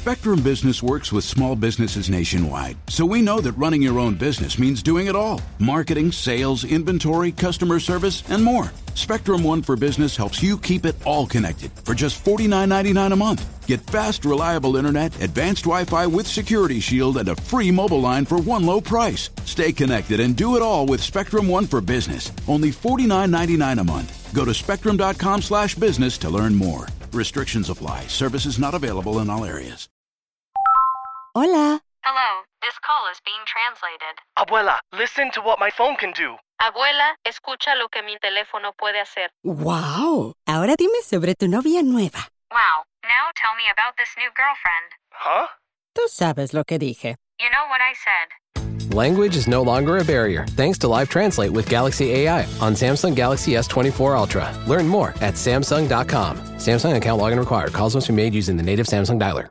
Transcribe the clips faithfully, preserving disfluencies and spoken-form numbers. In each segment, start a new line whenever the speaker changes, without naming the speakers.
Spectrum Business works with small businesses nationwide, so we know that running your own business means doing it all. Marketing, sales, inventory, customer service, and more. Spectrum One for Business helps you keep it all connected for just forty-nine ninety-nine a month. Get fast, reliable internet, advanced Wi-Fi with Security Shield, and a free mobile line for one low price. Stay connected and do it all with Spectrum One for Business. Only forty-nine ninety-nine a month. Go to spectrum.com slash business to learn more. Restrictions apply. Services not available in all areas.
Hola.
Hello, this call is being translated.
Abuela, listen to what my phone can do.
Abuela, escucha lo que mi teléfono puede hacer.
Wow. Ahora dime sobre tu novia nueva.
Wow, now tell me about this new girlfriend.
Huh?
Tú sabes lo que dije.
You know what I said.
Language is no longer a barrier thanks to Live Translate with Galaxy A I on Samsung Galaxy S twenty-four Ultra. Learn more at Samsung dot com. Samsung account login required. Calls must be made using the native Samsung dialer.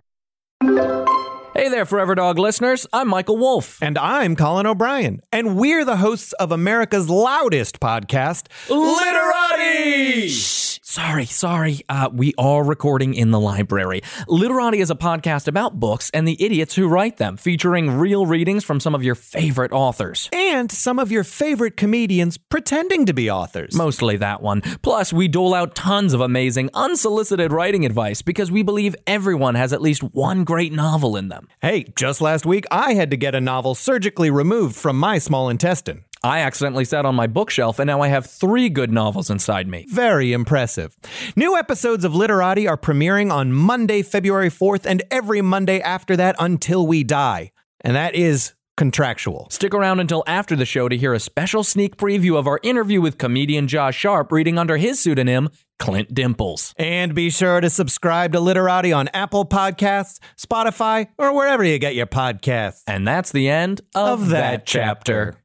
Hey there, Forever Dog listeners. I'm Michael Wolf.
And I'm Colin O'Brien. And we're the hosts of America's loudest podcast, Literati!
Shh. Sorry, sorry. Uh, we are recording in the library. Literati is a podcast about books and the idiots who write them, featuring real readings from some of your favorite authors.
And some of your favorite comedians pretending to be authors.
Mostly that one. Plus, we dole out tons of amazing, unsolicited writing advice because we believe everyone has at least one great novel in them.
Hey, just last week, I had to get a novel surgically removed from my small intestine.
I accidentally sat on my bookshelf, and now I have three good novels inside me.
Very impressive. New episodes of Literati are premiering on Monday, February fourth, and every Monday after that until we die. And that is contractual.
Stick around until after the show to hear a special sneak preview of our interview with comedian Josh Sharp, reading under his pseudonym, Clint Dimples.
And be sure to subscribe to Literati on Apple Podcasts, Spotify, or wherever you get your podcasts.
And that's the end of,
of that,
that chapter.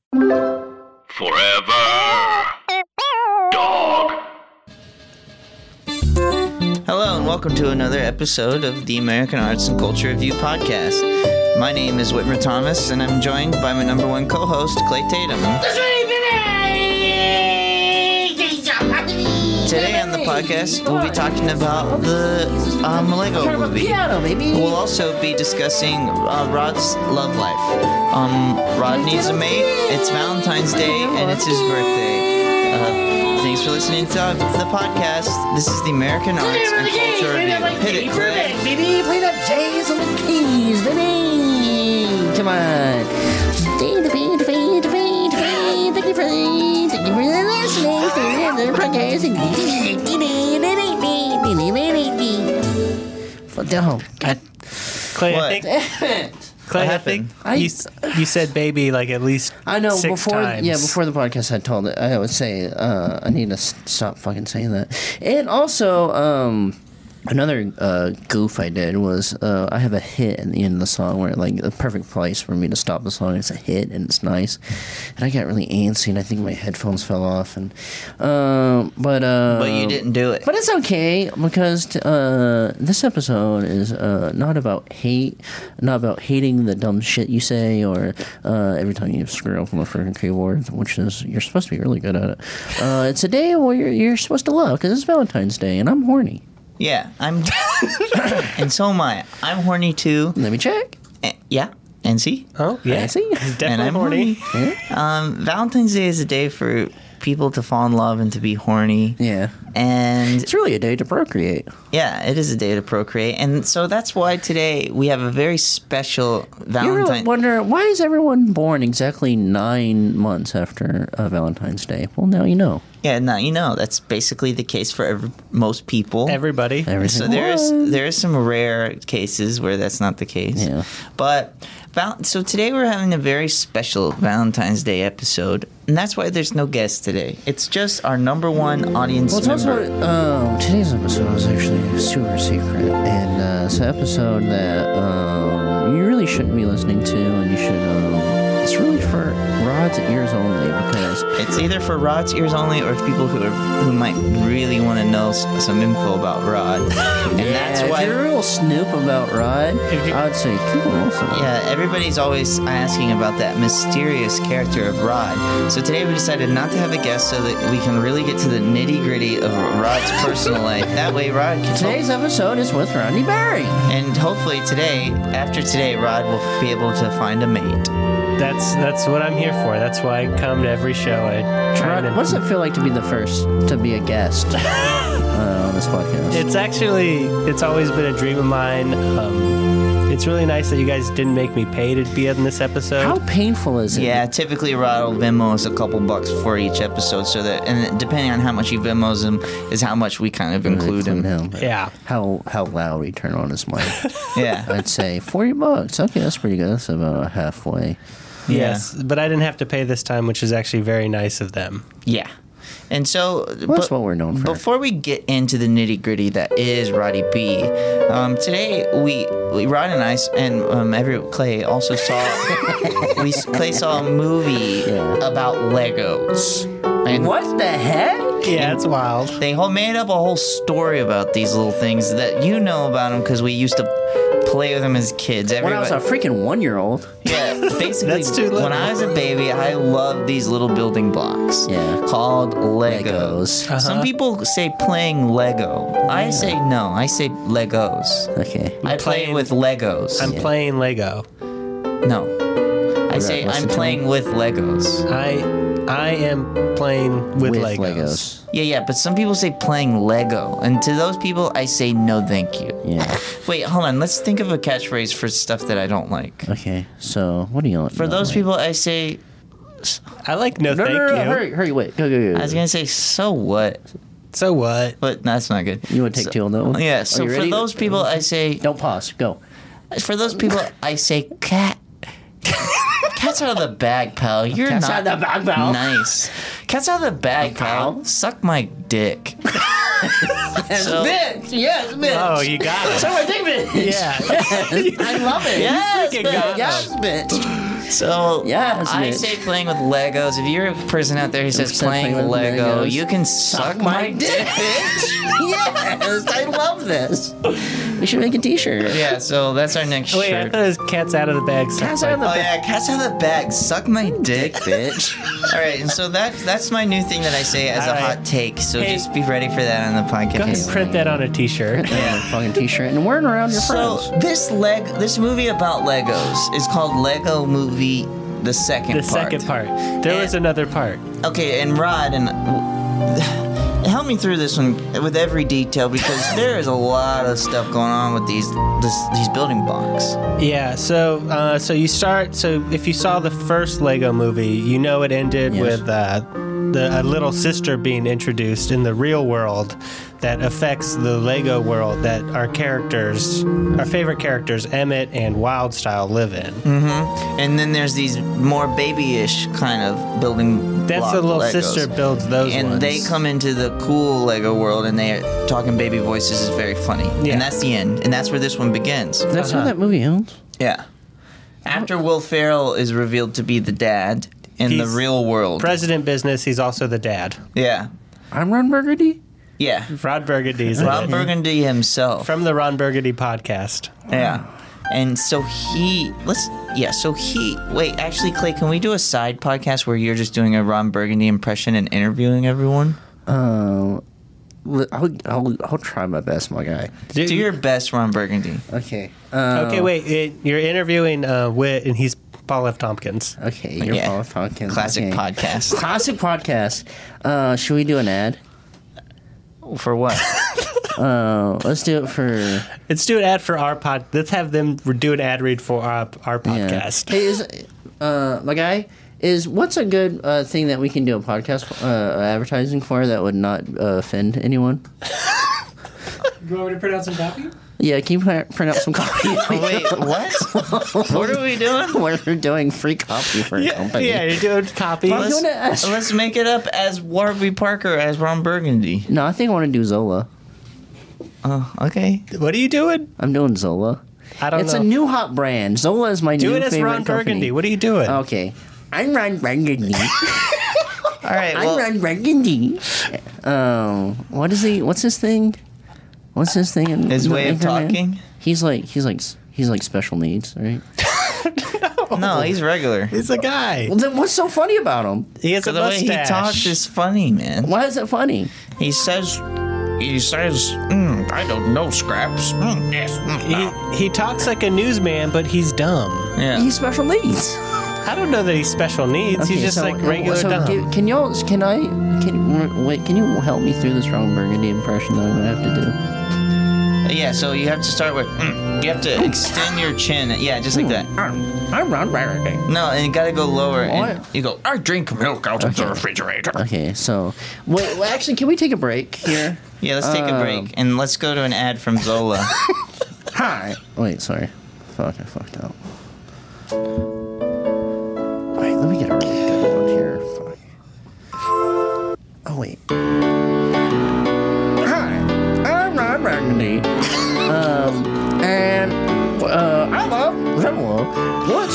Forever Dog.
Hello and welcome to another episode of the American Arts and Culture Review podcast. My name is Whitmer Thomas and I'm joined by my number one co-host, Clay Tatum. Today on the podcast, we'll be talking about the um, Lego movie. We'll also be discussing uh, Rod's love life. Um, Rod needs a mate, it's Valentine's Day, and it's his birthday. Uh, thanks for listening to the podcast. This is the American Arts and Culture Review. Hit it, Clay.
Baby, play that jazz on the keys, baby. Come on. Thank you for listening to the podcast. Oh, God.
Clay,
What?
I think, Clay, I think
I-
you, s- you said baby like at least
I know
six
before,
times.
yeah, before the podcast, I told it. I would say uh, I need to s- stop fucking saying that. And also, um, another uh, goof I did was uh, I have a hit at the end of the song where like the perfect place for me to stop the song. It's a hit and it's nice, and I got really antsy and I think my headphones fell off. And um, but uh,
But you didn't do it.
But it's okay because uh, this episode is uh, not about hate, not about hating the dumb shit you say or uh, every time you screw up on the freaking keyboard, which is you're supposed to be really good at it. Uh, it's a day where you're, you're supposed to love because it's Valentine's Day and I'm horny.
Yeah, I'm... and so am I. I'm horny too.
Let me check.
Uh, yeah, and see?
Oh, yeah.
I see.
He's definitely
And I'm
horny.
horny. Um, Valentine's Day is a day for people to fall in love and to be horny.
Yeah.
And
It's really a day to procreate.
yeah, it is a day to procreate. And so that's why today we have a very special
You
Valentine.
ever wonder, why is everyone born exactly nine months after uh, Valentine's Day? Well, now you know.
Yeah, now you know that's basically the case for every, most people.
Everybody.
So
Everything
there's
was.
there is some rare cases where that's not the case.
Yeah.
But val- so today we're having a very special Valentine's Day episode, and that's why there's no guest today. It's just our number one audience
Well, it's
member.
also, uh, today's episode is actually super secret, and uh, it's an episode that um, you really shouldn't be listening to, and you should um, it's really for Rod's ears only because
It's either for Rod's ears only or people who are who might really want to know s- some info about Rod. And
yeah,
that's
if
why
you're a real snoop about Rod, I'd say cool. Also.
Yeah, everybody's always asking about that mysterious character of Rod. So today we decided not to have a guest so that we can really get to the nitty-gritty of Rod's personal life. That way Rod can
Today's episode is with Rodney Berry.
And hopefully today, after today, Rod will be able to find a mate.
That's that's what I'm here for. That's why I come to every show. I try
Rod,
to.
what does it feel like to be the first to be a guest uh, on this podcast?
It's actually it's always been a dream of mine. Um, it's really nice that you guys didn't make me pay to be in this episode.
How painful is it?
Yeah, typically Rod will Venmo us a couple bucks for each episode, so that, and depending on how much he Venmos him, is how much we kind of include him.
him.
Yeah.
How how loud we turn on his mic.
Yeah.
I'd say forty bucks. Okay, that's pretty good. That's about halfway.
Yes, but I didn't have to pay this time, which is actually very nice of them.
Yeah. And so,
well, that's what we're known for.
Before we get into the nitty gritty that is Roddy B, um, today we, we, Rod and I, and um, every Clay also saw, we Clay saw a movie yeah. about Legos. And
what the heck?
Yeah, it's wild.
They whole made up a whole story about these little things that you know about them because we used to play with them as kids.
Everybody, when I was a freaking one-year-old.
Yeah, basically,
That's too little.
When I was a baby, I loved these little building blocks.
Yeah.
Called Legos.
Legos.
Uh-huh. Some people say playing Lego. Yeah. I say no. I say Legos.
Okay.
I play playing, with Legos.
I'm
yeah.
playing Lego.
No. I say I'm playing with Legos.
I I am playing with,
with
Legos.
Legos.
Yeah, yeah, but some people say playing Lego, and to those people, I say no, thank you.
Yeah.
Wait, hold on. Let's think of a catchphrase for stuff that I don't like.
Okay, so what do you want?
For those like? people, I say.
I like no,
no
thank
no, no,
you.
No, hurry, hurry, wait, go, go, go.
I was gonna say so what.
So what?
But that's not good.
You want to take
so,
two on that one?
Yeah. So for
ready?
those people, I say.
Don't pause. Go.
For those people, I say cat. Cat's out of the bag, pal. You're
Cat's
not
out of the bag, pal.
Nice. Cat's out of the bag, pal. pal. Suck my dick.
Yes,
so,
bitch. Yes, bitch.
Oh, you got it.
Suck my dick, bitch.
Yeah.
I love it.
Yes,
you
bitch.
Yes, bitch.
So
yes,
I
bitch.
say playing with Legos. If you're a person out there who says playing, playing with Lego, Legos, you can suck, suck my, my dick, bitch.
Yes, I love this. We should make a T-shirt.
Yeah, so that's our next
Wait,
shirt.
I thought it was cats out of the bag.
Cats out of the
oh,
bag.
yeah, cats out of the bag. Suck my dick, bitch. All right, and so that, that's my new thing that I say as
All
a
right.
hot take. So
hey,
just be ready for that on the podcast.
Go ahead and print that on a T-shirt.
Yeah, fucking T-shirt, and wear it around your
so
friends.
So this leg, this movie about Legos is called Lego Movie. The second
the
part.
The second part. There and, was another part.
Okay, and Rod, and uh, help me through this one with every detail because there is a lot of stuff going on with these this, these building blocks.
Yeah, so uh, so you start. So if you saw the first Lego movie, you know it ended yes. with uh, the a little sister being introduced in the real world that affects the Lego world that our characters, our favorite characters, Emmett and Wildstyle, live in.
Mm-hmm. And then there's these more babyish kind of building
That's
block
the little
Legos.
sister builds those
and
ones.
they come into the cool Lego world and they're talking baby voices is very funny. Yeah. And that's the end. And that's where this one begins.
That's
uh-huh.
how that movie ends?
Yeah. After Will Ferrell is revealed to be the dad in
he's
the real world.
President business, he's also the dad.
Yeah.
I'm Ron Burgundy?
Yeah.
Ron Burgundy's
Ron
it.
Burgundy himself.
From the Ron Burgundy podcast.
Yeah. And so he, let's, yeah, so he, wait, actually, Clay, can we do a side podcast where you're just doing a Ron Burgundy impression and interviewing everyone?
Uh, I'll, I'll, I'll try my best, my guy.
Do, do your best, Ron Burgundy.
Okay. Uh,
okay, wait, it, you're interviewing uh, Whit, and he's Paul F. Tompkins.
Okay, you're yeah. Paul F. Tompkins.
Classic
okay.
podcast.
Classic podcast. Uh, should we do an ad?
For what?
uh, let's do it for.
Let's do an ad for our pod. Let's have them do an ad read for our our podcast.
Yeah. Hey, is uh my guy is what's a good uh, thing that we can do a podcast uh, advertising for that would not uh, offend anyone?
You want me to print out some copy?
Yeah, can you print, print out some copy?
Wait, what? What are we doing?
We're doing free copy for a
yeah,
company.
Yeah, you're doing copy.
Let's,
doing it as...
let's make it up as Warby Parker as Ron Burgundy.
No, I think I want to do Zola.
Oh, okay.
What are you doing?
I'm doing Zola.
I don't
it's
know.
a new hot brand. Zola is my
Do
new
it as
favorite
Ron
company.
Burgundy. What are you doing?
Okay. I'm Ron Burgundy.
All right.
I'm
Well,
Ron Burgundy. Um, what is he? What's his thing? What's his thing? In,
His
in
way of
Anchorman?
talking?
He's like he's like he's like special needs, right?
no, he's regular.
He's a guy.
Well, then what's so funny about him?
He has a
The way he
mustache.
talks is funny, man.
Why is it funny?
He says, he says, mm, I don't know, Scraps. Mm, yes. Mm, no.
He he talks like a newsman, but he's dumb.
Yeah.
He's special needs.
I don't know that he's special needs. he's just
so,
like regular
so
dumb.
Can, can y'all? Can I? Can wait? Can you help me through this Ron Burgundy impression that I'm gonna have to do?
Yeah, so you have to start with, mm, you have to extend your chin. Yeah, just like that.
I'm Ron Burgundy.
No, and you gotta go lower. And
What?
you go, I drink milk out of the refrigerator.
Okay, so wait. Well, actually, can we take a break here?
Yeah, let's take a
Um,
break. And let's go to an ad from Zola.
Hi. Wait, sorry. Fuck, I fucked up. Wait, let me get a really good one here. Fuck. Oh wait. Hi, I'm Ron Burgundy. um, and uh, I love Zola. What's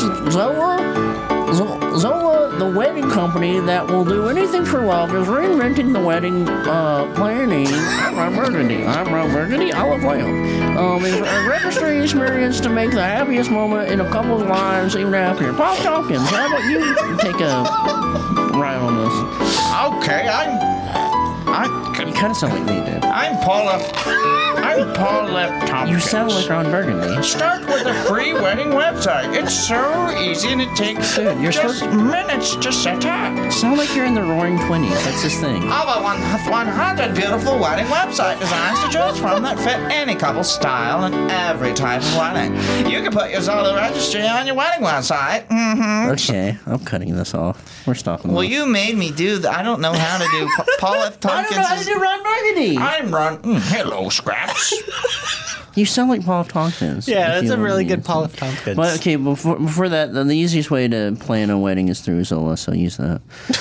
Zola? Z- Zola, the wedding company that will do anything for love, is reinventing the wedding uh, planning. I'm Ron Burgundy. I'm Ron Burgundy. I love lamb. Um, it's a registering experience to make the happiest moment in a couple's lives even happier. Paul Tompkins, how about you take a ride on this?
Okay, I'm. I
You kind of sound like me, dude.
I'm Paula. I'm Paul F. Tompkins.
You sound like Ron Burgundy.
Start with a free wedding website. It's so easy and it takes
Dude, you're
just
supposed-
minutes to set up.
Sound like you're in the Roaring Twenties. That's his thing.
Over one hundred beautiful wedding website designs to choose from that fit any couple's style and every type of wedding. You can put your Zola registry on your wedding website. Mm-hmm.
Okay, I'm cutting this off. We're stopping.
Well,
this.
you made me do that. I don't know how to do Pa- Paul F.
I
Tompkins.
don't know how to do Ron Burgundy.
I'm Ron. Mm, hello, Scraps.
You sound like Paul F. Tompkins.
Yeah,
if
that's
you
a
know what I
really
mean.
good Paul F. Tompkins.
But okay, before before that, the, the easiest way to plan a wedding is through Zola. So use that.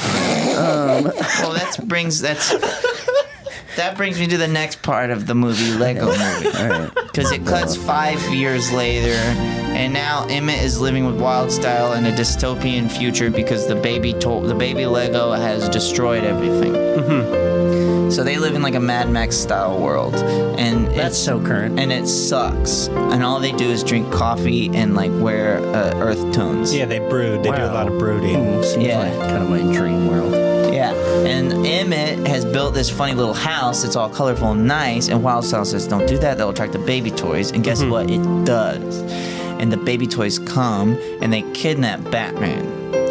um,
Well, that brings that's that brings me to the next part of the movie, Lego Movie.
all right.
Because it cuts five years later, and now Emmett is living with Wildstyle in a dystopian future because the baby to- the baby Lego has destroyed everything. Mm-hmm. So they live in like a Mad Max style world, and
That's
it's,
so current.
and it sucks. And all they do is drink coffee and like wear uh, earth tones.
yeah, they brood. They do a
Wow.
lot of brooding.
Seems
Yeah.
like kind of my dream world.
Yeah, and Emmett has built this funny little house. It's all colorful and nice. And Wildstyle says, "Don't do that. That'll attract the baby toys." And guess what? It does. And the baby toys come and they kidnap Batman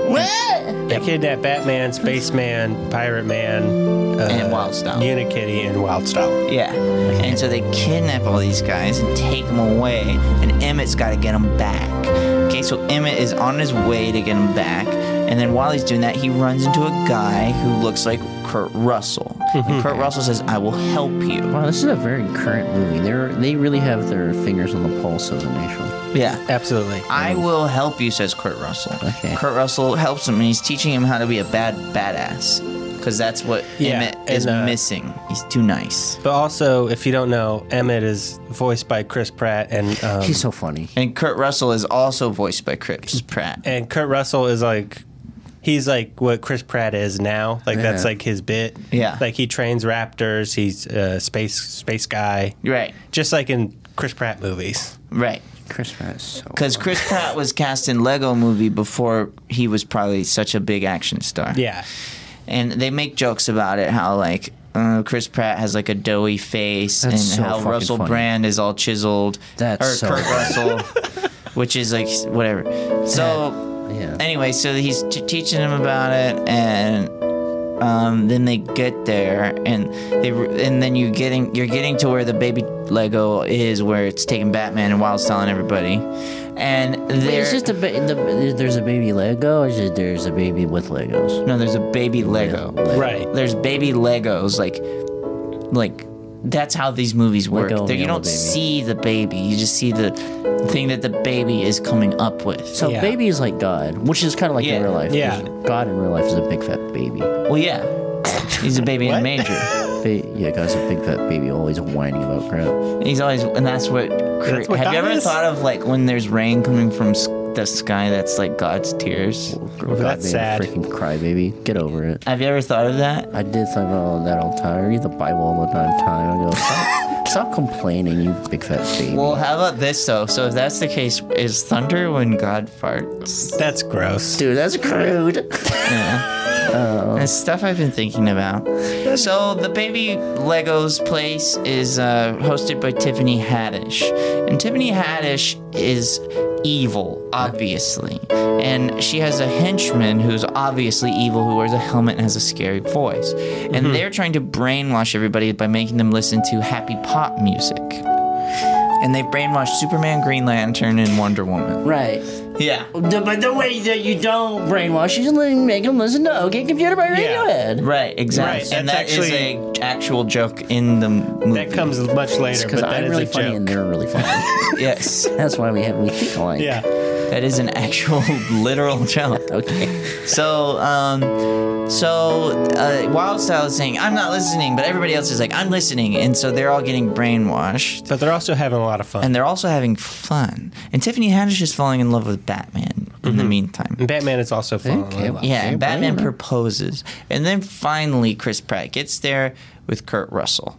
They kidnap Batman, Spaceman, Pirate Man, uh,
and Wildstyle.
Unikitty, and Wildstyle.
Yeah, and so they kidnap all these guys and take them away. And Emmett's got to get them back. Okay, so Emmett is on his way to get them back. And then while he's doing that, he runs into a guy who looks like Kurt Russell. And Kurt Russell says, "I will help you."
Wow, this is a very current movie. They're they really have their fingers on the pulse of the nation.
Yeah.
Absolutely.
I will help you, says Kurt Russell.
Okay.
Kurt Russell helps him, and he's teaching him how to be a bad badass. Because that's what
Yeah,
Emmett
and,
is
uh,
missing. He's too nice.
But also, if you don't know, Emmett is voiced by Chris Pratt, and um,
He's so funny.
And Kurt Russell is also voiced by Chris Pratt.
and Kurt Russell is like, he's like what Chris Pratt is now. Like that's
Yeah.
like his bit.
Yeah.
Like he trains raptors. He's a space space guy.
Right,
Just like in Chris Pratt movies.
right.
Chris Pratt is so.
Because Chris Pratt was cast in Lego Movie before he was probably such a big action star.
Yeah.
And they make jokes about it, how like uh, Chris Pratt has like a doughy face,
That's
and
so
how
fucking
Russell
funny.
Brand is all chiseled.
That's
or
so
Kurt
funny.
Russell, which is like whatever. So
Yeah.
anyway, so he's t- teaching him about it, and um, then they get there, and they re- and then you getting you're getting to where the baby Lego is, where it's taking Batman and Wildstyle and everybody, and
Wait,
there.
is just a ba- the, there's a baby Lego, or is it there's a baby with Legos?
No, there's a baby Lego.
Lego.
Right.
There's baby Legos, like, like that's how these movies work.
Lego
There, you
Lego
don't
baby.
see the baby. You just see the thing that the baby is coming up with.
So
Yeah.
baby is like God, which is kind of like
Yeah.
in real life.
Yeah.
'cause God in real life is a big fat baby.
Well, yeah, he's a baby in a
What?
manger.
Ba- yeah, God's a big fat baby, always whining about crap.
He's always, and that's what cra-
That's what
have you
God
ever
is?
thought of like when there's rain coming from s- the sky that's like God's tears?
God,
That's
man,
sad.
Freaking crybaby. Get over it.
Have you ever thought of that?
I did think about that all the time. I read the Bible all the damn time. I go, stop, stop complaining, you big fat baby.
Well, how about this though? So if that's the case, is thunder when God farts?
That's gross.
Dude, that's crude.
Yeah. That's stuff I've been thinking about. So the Baby Legos place is uh, hosted by Tiffany Haddish, and Tiffany Haddish is evil, obviously, and she has a henchman who's obviously evil, who wears a helmet and has a scary voice, and
Mm-hmm.
they're trying to brainwash everybody by making them listen to happy pop music. And they've brainwashed Superman, Green Lantern, and Wonder Woman.
Right.
Yeah.
But the way that you don't brainwash is like make them listen to OK Computer by Radiohead.
Right, exactly.
Right,
and that
that's
is
actually-
a actual joke in the movie.
That comes much later,
Because
but that
I'm
is
really
a
funny
joke.
and they're really funny.
Yes.
That's why we have we think alike.
Yeah.
That is an actual literal joke.
Okay.
So, um, so uh, Wildstyle is saying, I'm not listening, but everybody else is like, I'm listening. And so they're all getting brainwashed.
But they're also having a lot of fun.
And they're also having fun. And Tiffany Haddish is falling in love with Batman in the meantime.
And Batman is also falling
Okay,
in love.
Yeah, and Batman
bueno.
proposes. And then finally, Chris Pratt gets there with Kurt Russell.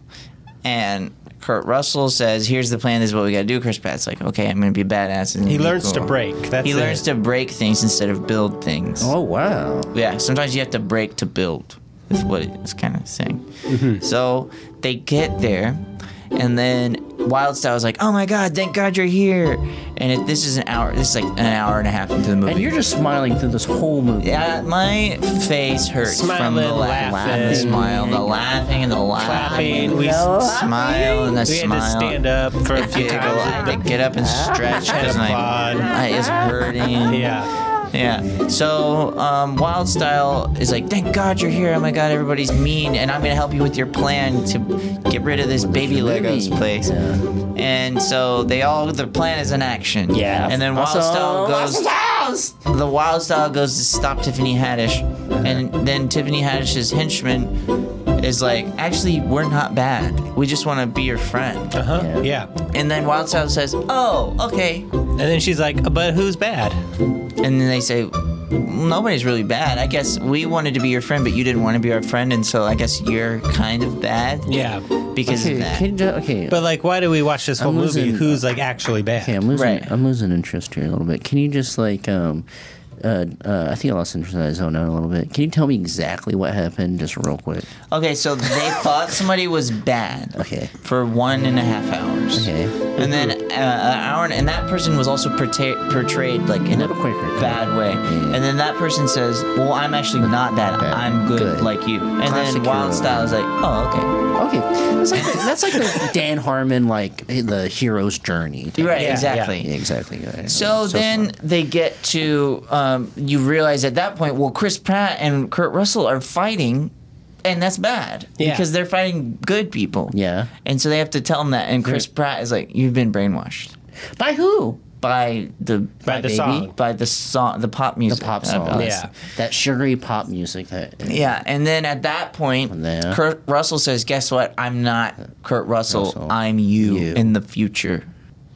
And Kurt Russell says, here's the plan, this is what we gotta do. Chris Pratt's like, okay, I'm gonna be a badass. And
He
be
learns to
cool.
break. That's
he
it.
learns to break things instead of build things.
Oh wow.
Yeah, sometimes you have to break to build, is what it's kind of saying.
Mm-hmm.
So they get there, and then Wildstyle is like, oh my god, thank god you're here. And it, this is an hour, this is like an hour and a half into the movie.
And you're just smiling through this whole movie.
Yeah, my face hurts from the
Smiling,
laugh,
laughing.
the smile, the laughing, and the laughing.
Clapping. We,
Smile and the
we had
smile.
to stand up for a few
Giggle. I had
times.
to get up and stretch because my
applaud.
eye is hurting.
Yeah.
Yeah. So um, Wildstyle is like, thank God you're here. Oh my God, everybody's mean, and I'm gonna help you with your plan to get rid of this baby Legos place.
Yeah.
And so they all, the plan is in action.
Yeah.
And then
Also,
Wildstyle goes.
Wildstyle's-
The Wildstyle goes to stop Tiffany Haddish, and then Tiffany Haddish's henchman is like, actually, we're not bad. We just want to be your friend.
Uh huh.
Yeah.
Yeah.
And then Wildstyle says, oh, okay.
And then she's like, but who's bad?
And then they say, nobody's really bad. I guess we wanted to be your friend, but you didn't want to be our friend, and so I guess you're kind of bad
Yeah.
because
Okay,
of that.
can you ju- okay.
But like, why do we watch this whole
I'm
movie?
losing-
Who's like actually bad?
Okay, I'm losing.
Right.
I'm losing interest here a little bit. Can you just like um, uh, uh, I think I lost interest in that zone out a little bit. Can you tell me exactly what happened, just real quick?
Okay, so they thought somebody was bad
Okay.
for one and a half hours.
Okay.
And then uh, an hour, and that person was also portray- portrayed like in a
little quicker.
bad way.
Yeah.
And then that person says, "Well, I'm actually not bad.
Bad.
I'm good,
Good.
like you." And
Classic
then Wildstyle
hero.
is like, "Oh,
Okay. That's like the, that's like the Dan Harmon like the hero's journey.
okay, right,
Yeah,
exactly."
Yeah, exactly. Yeah,
So, then
smart.
they get to, um, you realize at that point, well, Chris Pratt and Kurt Russell are fighting, and that's bad
Yeah.
because they're fighting good people.
Yeah.
And so they have to tell him that, and Chris Pratt is like, "You've been brainwashed
By who?
by the
By the
Baby?
song.
by the song, the pop
The
music,
pop
uh,
song.
uh,
Yeah.
That sugary pop music. That.
Yeah, and then at that point,
Yeah.
Kurt Russell says, "Guess what? I'm not Kurt Russell.
Russell.
I'm you,
You.
in the future."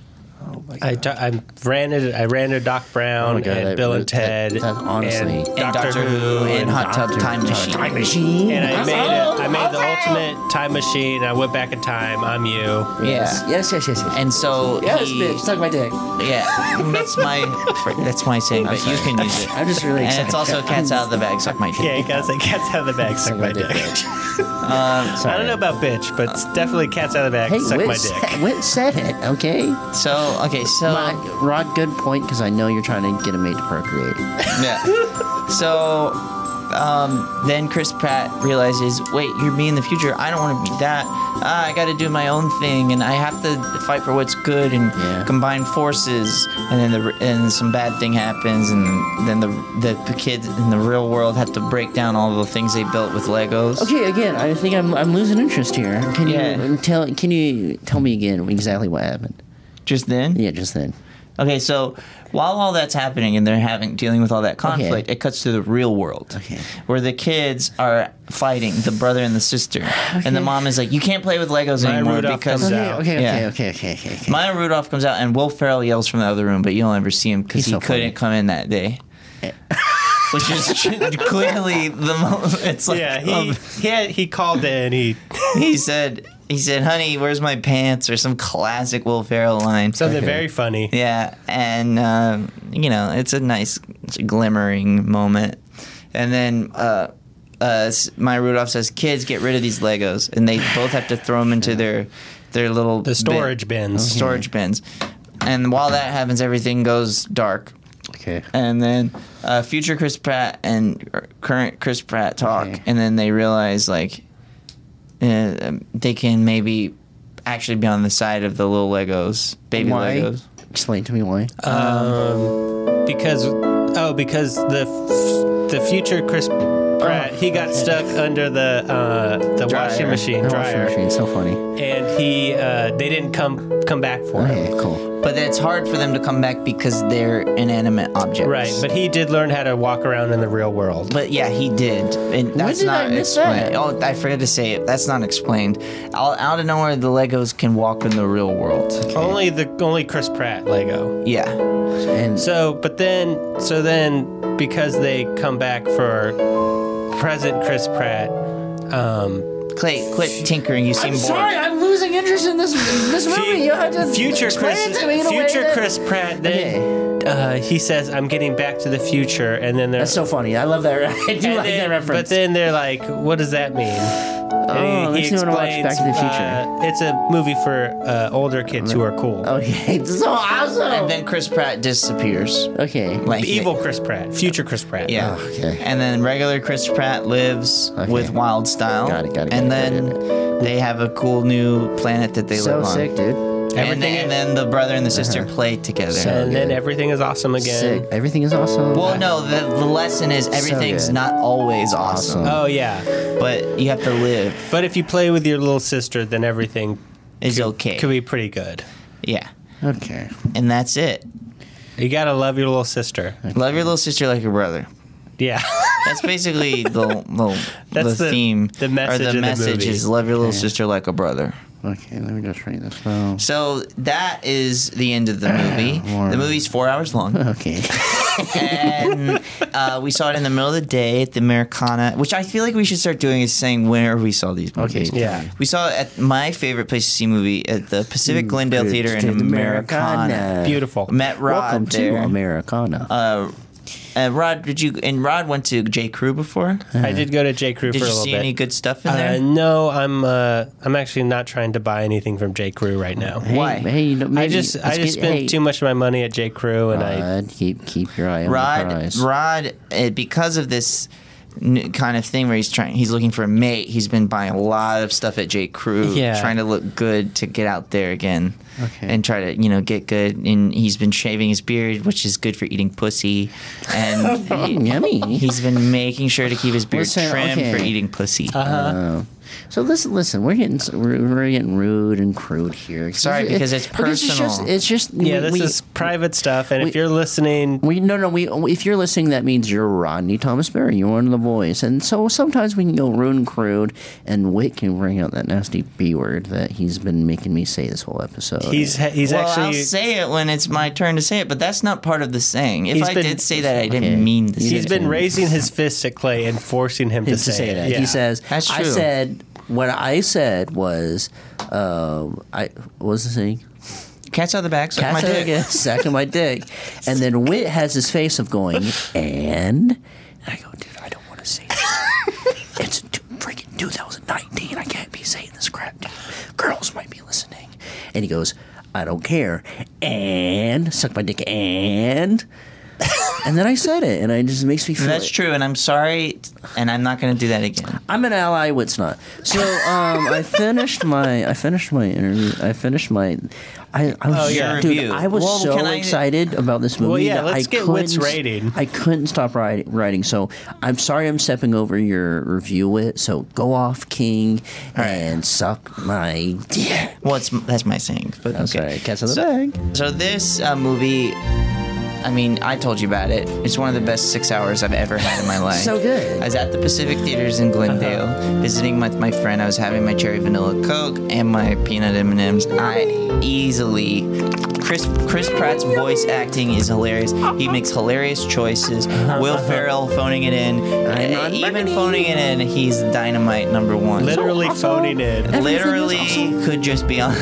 I, t- I ran into I ran into Doc Brown
Oh my God,
and
that-
Bill and
that-
Ted
that- honestly.
and
And
Doctor, Who
and Hot Tub
Doctor-
Time Machine.
Time Machine.
and I made it. I made the
Awesome.
ultimate time machine. I went back in time. I'm you.
Yes.
Yeah.
Yes. Yes. Yes. Yes.
And so
yes,
he,
bitch. Suck my dick.
yeah, that's my that's my saying, but you can use it.
I'm just really
And
excited.
it's also cats out of the bag, suck my dick.
Yeah, you gotta say cats out of the bag, suck my dick.
Um,
I don't know about bitch, but it's definitely cats out of the bag,
Hey,
suck
Whit,
my
sa-
dick.
Whit said it. Okay.
so okay, so
My, Rod, good point because I know you're trying to get a mate to procreate.
yeah. So um, then Chris Pratt realizes, wait, you're me in the future. I don't want to be that. Ah, I got to do my own thing, and I have to fight for what's good and
Yeah.
combine forces. And then the and some bad thing happens, and then the, the the kids in the real world have to break down all the things they built with Legos.
Okay, again, I think I'm I'm losing interest here. Can
Yeah.
you tell Can you tell me again exactly what happened?
Just then.
Yeah, just then.
Okay, so while all that's happening and they're having dealing with all that conflict,
Okay.
it cuts to the real world,
Okay.
where the kids are fighting, the brother and the sister, and the mom is like, "You can't play with Legos
Maya
anymore
Rudolph
because."
comes
Okay,
out.
okay, okay,
Yeah.
okay, okay, okay, okay.
Maya Rudolph comes out, and Will Ferrell yells from the other room, but you don't ever see him because
He's
he
so
couldn't
funny.
come in that day. Which is clearly the most. It's like
Yeah, he
um,
he, had, he called in. He
he said he said, "Honey, where's my pants?" or some classic Will Ferrell line.
something very funny.
Yeah, and uh, you know, it's a nice it's a glimmering moment. And then uh, uh, Maya Rudolph says, "Kids, get rid of these Legos," and they both have to throw them into their their little
The storage
bin,
bins.
storage bins. And while that happens, everything goes dark.
Okay.
And then uh, future Chris Pratt and current Chris Pratt talk,
Okay.
and then they realize like uh, they can maybe actually be on the side of the little Legos, baby
Why?
Legos.
Explain to me why.
Um, because oh, because the f- the future Chris Pratt he got stuck under the uh, the
Dryer.
washing machine
The
dryer,
washing machine, so funny.
and he uh, they didn't come come back for him.
Okay, cool.
But it's hard for them to come back because they're inanimate objects.
Right, but he did learn how to walk around in the real world.
But yeah, he did. And that's
did
not
I miss
explained.
that?
Oh, I forgot to say it. That's not explained. Out, out of nowhere, the Legos can walk in the real world.
Only the only Chris Pratt Lego.
Yeah.
And
So, but then, so then, because they come back for present Chris Pratt, um,
Clay, quit tinkering. You seem
I'm
bored.
sorry, I'm losing interest in this this movie. You have to
future
explain
Chris,
it to me in a way
future
that-
Chris Pratt. Then uh, he says, "I'm getting back to the future," and then they're
That's so funny. I love that. I do
and
like
then-
that reference.
But then they're like, "What does that mean?"
Oh,
And
makes me wanna watch Back to the Future.
uh, it's a movie for uh, older kids who are cool.
Okay, so awesome.
And then Chris Pratt disappears.
Okay.
Like
Evil Chris Pratt, future Chris Pratt.
Yeah.
Oh, okay.
And then regular Chris Pratt lives
Okay.
with Wild Style.
Got it, got it,
And
got it,
then
got
they have a cool new planet that they
So
live on.
sick, dude.
And
Everything
then,
is-
and then the brother and the sister
Uh-huh.
play together.
So-
and then
good.
everything is awesome again.
Sick. Everything is awesome.
well, no, the, the lesson is everything's
good.
not always awesome,
Awesome.
Oh yeah,
but you have to live.
but if you play with your little sister, then everything
Is okay.
could be pretty good.
Yeah.
Okay.
And that's it.
You gotta love your little sister.
Love your little sister like your brother.
Yeah.
That's basically the the,
That's
the
the-
theme.
the message
or
of
the
the
message
movie.
is love your little
Okay.
sister like a brother.
Okay, let me just write this down.
So that is the end of the movie.
More.
The movie's four hours long.
Okay.
And uh, we saw it in the middle of the day at the Americana, which I feel like we should start doing is saying where we saw these movies.
Okay.
Yeah.
We saw it at my favorite place to see a movie at the Pacific Glendale
Good
Theater in
to the
Americana.
Americana.
Beautiful.
Met Rod
Welcome
there.
to Americana.
Uh, uh, Rod, did you and Rod went to J. Crew before?
I did go to J. Crew
Did
for a
you
little
see
bit.
any good stuff in
Uh,
there?
no, I'm. Uh, I'm actually not trying to buy anything from J. Crew right now.
Hey,
why?
Hey, you know, maybe,
I just, I
let's
just
get-
spent
hey,
too much of my money at J. Crew, and I.
Rod, keep keep your eye on the
Rod,
prize.
Rod, uh, because of this n- kind of thing where he's trying, he's looking for a mate. He's been buying a lot of stuff at J. Crew,
Yeah.
trying to look good to get out there again,
Okay.
and try to you know get good. And he's been shaving his beard, which is good for eating pussy, and
Mm, yummy.
he's been making sure to keep his beard
Listen,
trimmed
okay.
for eating pussy.
Uh, so listen, listen. We're getting we're, we're getting rude and crude here.
Sorry,
It-
because it's
because It's
personal.
just, it's just
Yeah,
we,
this
we,
is private stuff, and
we-
if you're listening,
We no no we if you're listening, that means you're Rodney Thomas Berry. You're one of the boys, and so sometimes we can go rude and crude, and Whit can bring out that nasty B word that he's been making me say this whole episode.
he's he's
well, I'll
actually
say it when it's my turn to say it, but that's not part of the saying. If
He's
I
been-
did say that, I didn't
Okay.
mean to say
he's
it.
been raising his fists at Clay and forcing him to,
to say that.
Yeah.
He says,
That's
I
true.
said what I said was, um, I what was the saying?
Cat's out of the bag, suck my
Catch
dick.
it sucking my dick, and then Whit has his face of going, and, and I go, dude, I don't want to say this. It's t- freaking two thousand nineteen. I can't be saying this crap. Dude. Girls might be listening, and he goes, I don't care, and suck my dick, and. And then I said it, and it just makes me feel.
That's
like-
true, and I'm sorry, and I'm not going to do that again.
I'm an ally. Whit's not. So um, I finished my I finished my interview. I finished my. I, I was,
Oh, your
dude,
review.
I was
Well,
so
can I-
excited about this movie.
Well, yeah,
that
let's
I
get Wit's
couldn't-
rating.
I couldn't stop writing, writing. So I'm sorry I'm stepping over your review, Wit. So go off, King, and suck my dick.
Well, it's, that's my saying. But
That's
okay.
right. Catch of the
so,
bag.
So this uh, movie, I mean, I told you about it. It's one of the best six hours I've ever had in my life.
So good.
I was at the Pacific Theaters in Glendale,
Uh-huh.
visiting with my friend. I was having my cherry vanilla Coke and my peanut M and M's. I easily, Chris Chris Pratt's voice acting is hilarious. He makes hilarious choices. Will Ferrell phoning it in, uh, even phoning it in, he's dynamite number one.
Literally phoning it.
Literally could just be on.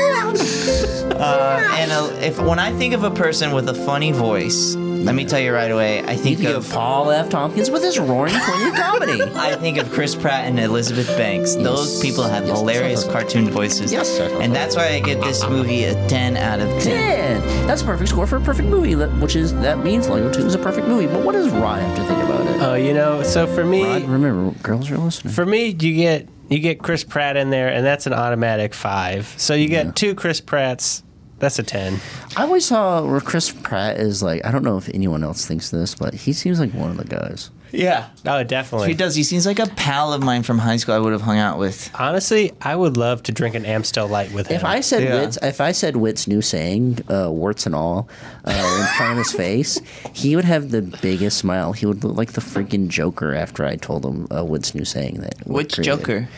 Uh, and uh, if when I think of a person with a funny voice, let me tell you right away, I think
You
of
of Paul F. Tompkins with his roaring twenty comedy.
I think of Chris Pratt and Elizabeth Banks.
Yes.
Those people have
Yes,
hilarious
sir.
cartoon voices.
Yes, sir.
And that's why I give this movie a ten out of ten.
ten. That's a perfect score for a perfect movie. that- Which is that means Lego Two is a perfect movie. But what does Rod have to think about it?
Oh, you know, so for me,
Rod, remember, girls are listening.
for me, you get you get Chris Pratt in there, and that's an automatic five. So you get two Chris Pratts. That's a ten.
I always saw where Chris Pratt is like. I don't know if anyone else thinks this, but he seems like one of the guys.
Yeah.
Oh, definitely.
He does. He seems like a pal of mine from high school I would have hung out with.
Honestly, I would love to drink an Amstel Light with him.
If I said
Yeah.
Wit's, if I said Wit's new saying, uh, warts and all, uh, in front of his face, he would have the biggest smile. He would look like the freaking Joker after I told him uh, Wit's new saying that. we
Which
created.
Joker?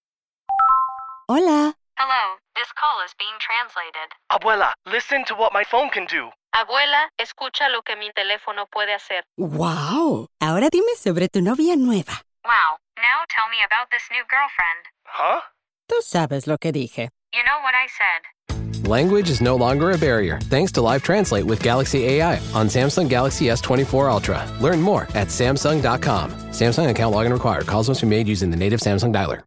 Hola.
Hello, this call is being translated.
Abuela, listen to what my phone can do.
Abuela, escucha lo que mi teléfono puede hacer.
Wow. Ahora dime sobre tu novia nueva.
Wow, now tell me about this new girlfriend.
Huh?
Tú sabes lo que dije.
You know what I said.
Language is no longer a barrier thanks to Live Translate with Galaxy A I on Samsung Galaxy S twenty-four Ultra. Learn more at Samsung dot com. Samsung account login required. Calls must be made using the native Samsung dialer.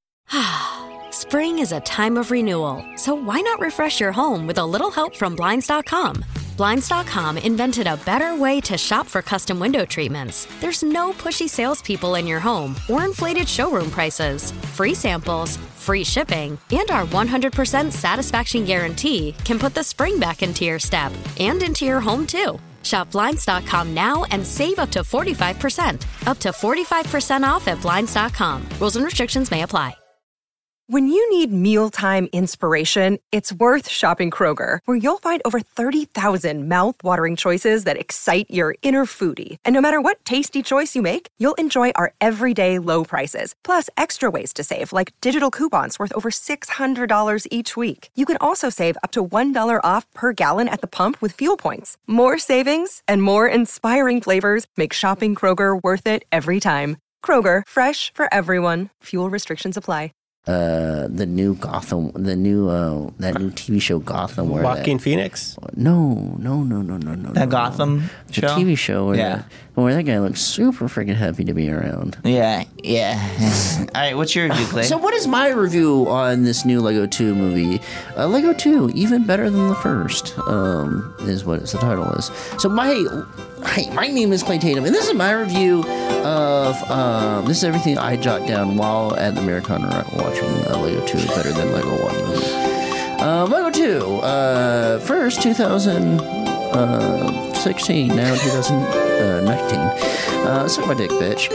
Spring is a time of renewal, so why not refresh your home with a little help from Blinds dot com? Blinds dot com invented a better way to shop for custom window treatments. There's no pushy salespeople in your home or inflated showroom prices. Free samples, free shipping, and our one hundred percent satisfaction guarantee can put the spring back into your step and into your home, too. Shop Blinds dot com now and save up to forty-five percent. Up to forty-five percent off at Blinds dot com. Rules and restrictions may apply.
When you need mealtime inspiration, it's worth shopping Kroger, where you'll find over thirty thousand mouth-watering choices that excite your inner foodie. And no matter what tasty choice you make, you'll enjoy our everyday low prices, plus extra ways to save, like digital coupons worth over six hundred dollars each week. You can also save up to one dollar off per gallon at the pump with fuel points. More savings and more inspiring flavors make shopping Kroger worth it every time. Kroger, fresh for everyone. Fuel restrictions apply.
Uh, the new Gotham, the new uh, that new T V show Gotham. Where
Joaquin
that,
Phoenix?
No, no, no, no, no, no.
That
no,
Gotham
no.
show?
The T V show where,
Yeah.
that, where that guy looks super freaking happy to be around.
Yeah, yeah. All right, what's your review, Clay?
So what is my review on this new Lego two movie? Uh, Lego two, even better than the first, um, is what its the title is. So my, hi, my name is Clay Tatum, and this is my review of, um, this is everything I jot down while at the Americana watching uh, Lego two is better than Lego one movie. Uh, Lego two, uh, first two thousand sixteen, now two thousand nineteen. Uh, suck my dick, bitch.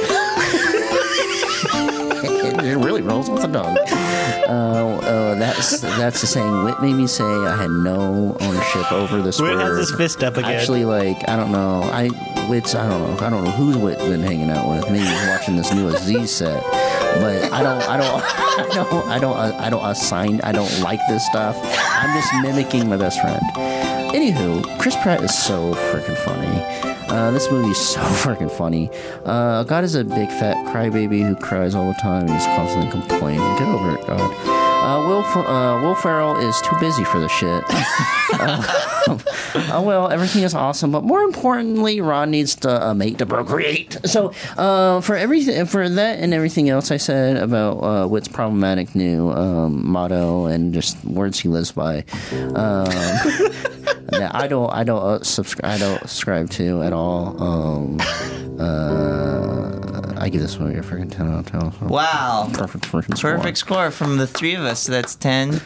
It really rolls off the tongue. Uh, uh, that's that's the saying. Whit made me say I had no ownership over this
Whit
word.
has his fist up again.
Actually, like I don't know. I Whit's I don't know. I don't know who's Whit been hanging out with. Maybe he's watching this new Aziz set. But I don't. I don't. I don't. I don't. I don't assign. I don't like this stuff. I'm just mimicking my best friend. Anywho, Chris Pratt is so freaking funny. Uh, this movie is so freaking funny. Uh, God is a big fat crybaby who cries all the time and he's constantly complaining. Get over it, God. Uh, Will uh, Will Ferrell is too busy for this shit. uh, oh well, everything is awesome, but more importantly, Ron needs to uh, mate to procreate. So uh, for everything, for that and everything else I said about uh, Whit's problematic new um, motto and just words he lives by, um, that I don't, I don't uh, subscribe, I don't subscribe to at all. Um, uh, I give this movie a freaking ten out of ten.
Wow.
Perfect freaking score.
Perfect score from the three of us. So that's ten,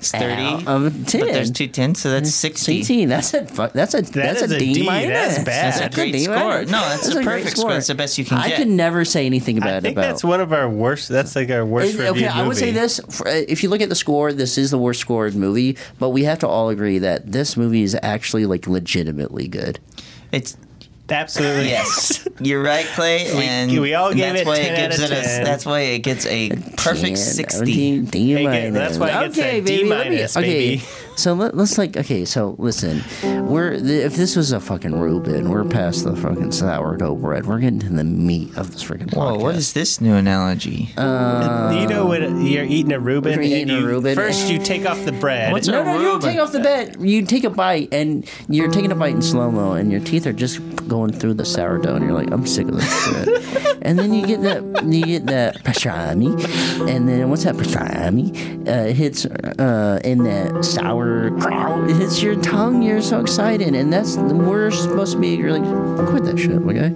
It's thirty.
out of ten.
But there's two tens, so that's sixty.
sixteen. That's a fu- that's a
That
that's
is
a
a
D
D.
minus.
That's bad.
That's a great
D
score.
minus.
No, that's a
great
perfect score. That's the best you can
I
get.
can never say anything bad
I think
about.
that's one of our worst. That's like our worst
It-
reviewed
okay, I would say
movie.
this: for, uh, if you look at the score, this is the worst scored movie. But we have to all agree that this movie is actually like legitimately good.
It's
absolutely
yes. You're right, Clay.
We-
And
we all gave
that's
it
why
ten
it gives
out of
it a.
ten.
That's why it gets a perfect
ten,
sixty.
D
Hey,
minus.
that's why it gets
okay,
a D
baby, let me-
minus,
okay,
baby.
so let, let's like okay. So listen, we're if this was a fucking Reuben, we're past the fucking sourdough bread. We're getting to the meat of this freaking
Whoa,
podcast.
what is this new analogy?
Uh,
you know when you're eating a Reuben,
You're eating
and you,
a Reuben.
first you take off the bread.
What's
no,
a
no, you don't
Reuben?
take off the bed. You take a bite, and you're taking a bite in slow mo, and your teeth are just going through the sourdough, and you're like, I'm sick of this shit. And then you get that, you get that pastrami, and then once that pastrami uh, hits uh, in that sour crowd, it hits your tongue. You're so excited, and that's we're supposed to be. You're like, quit that shit, okay?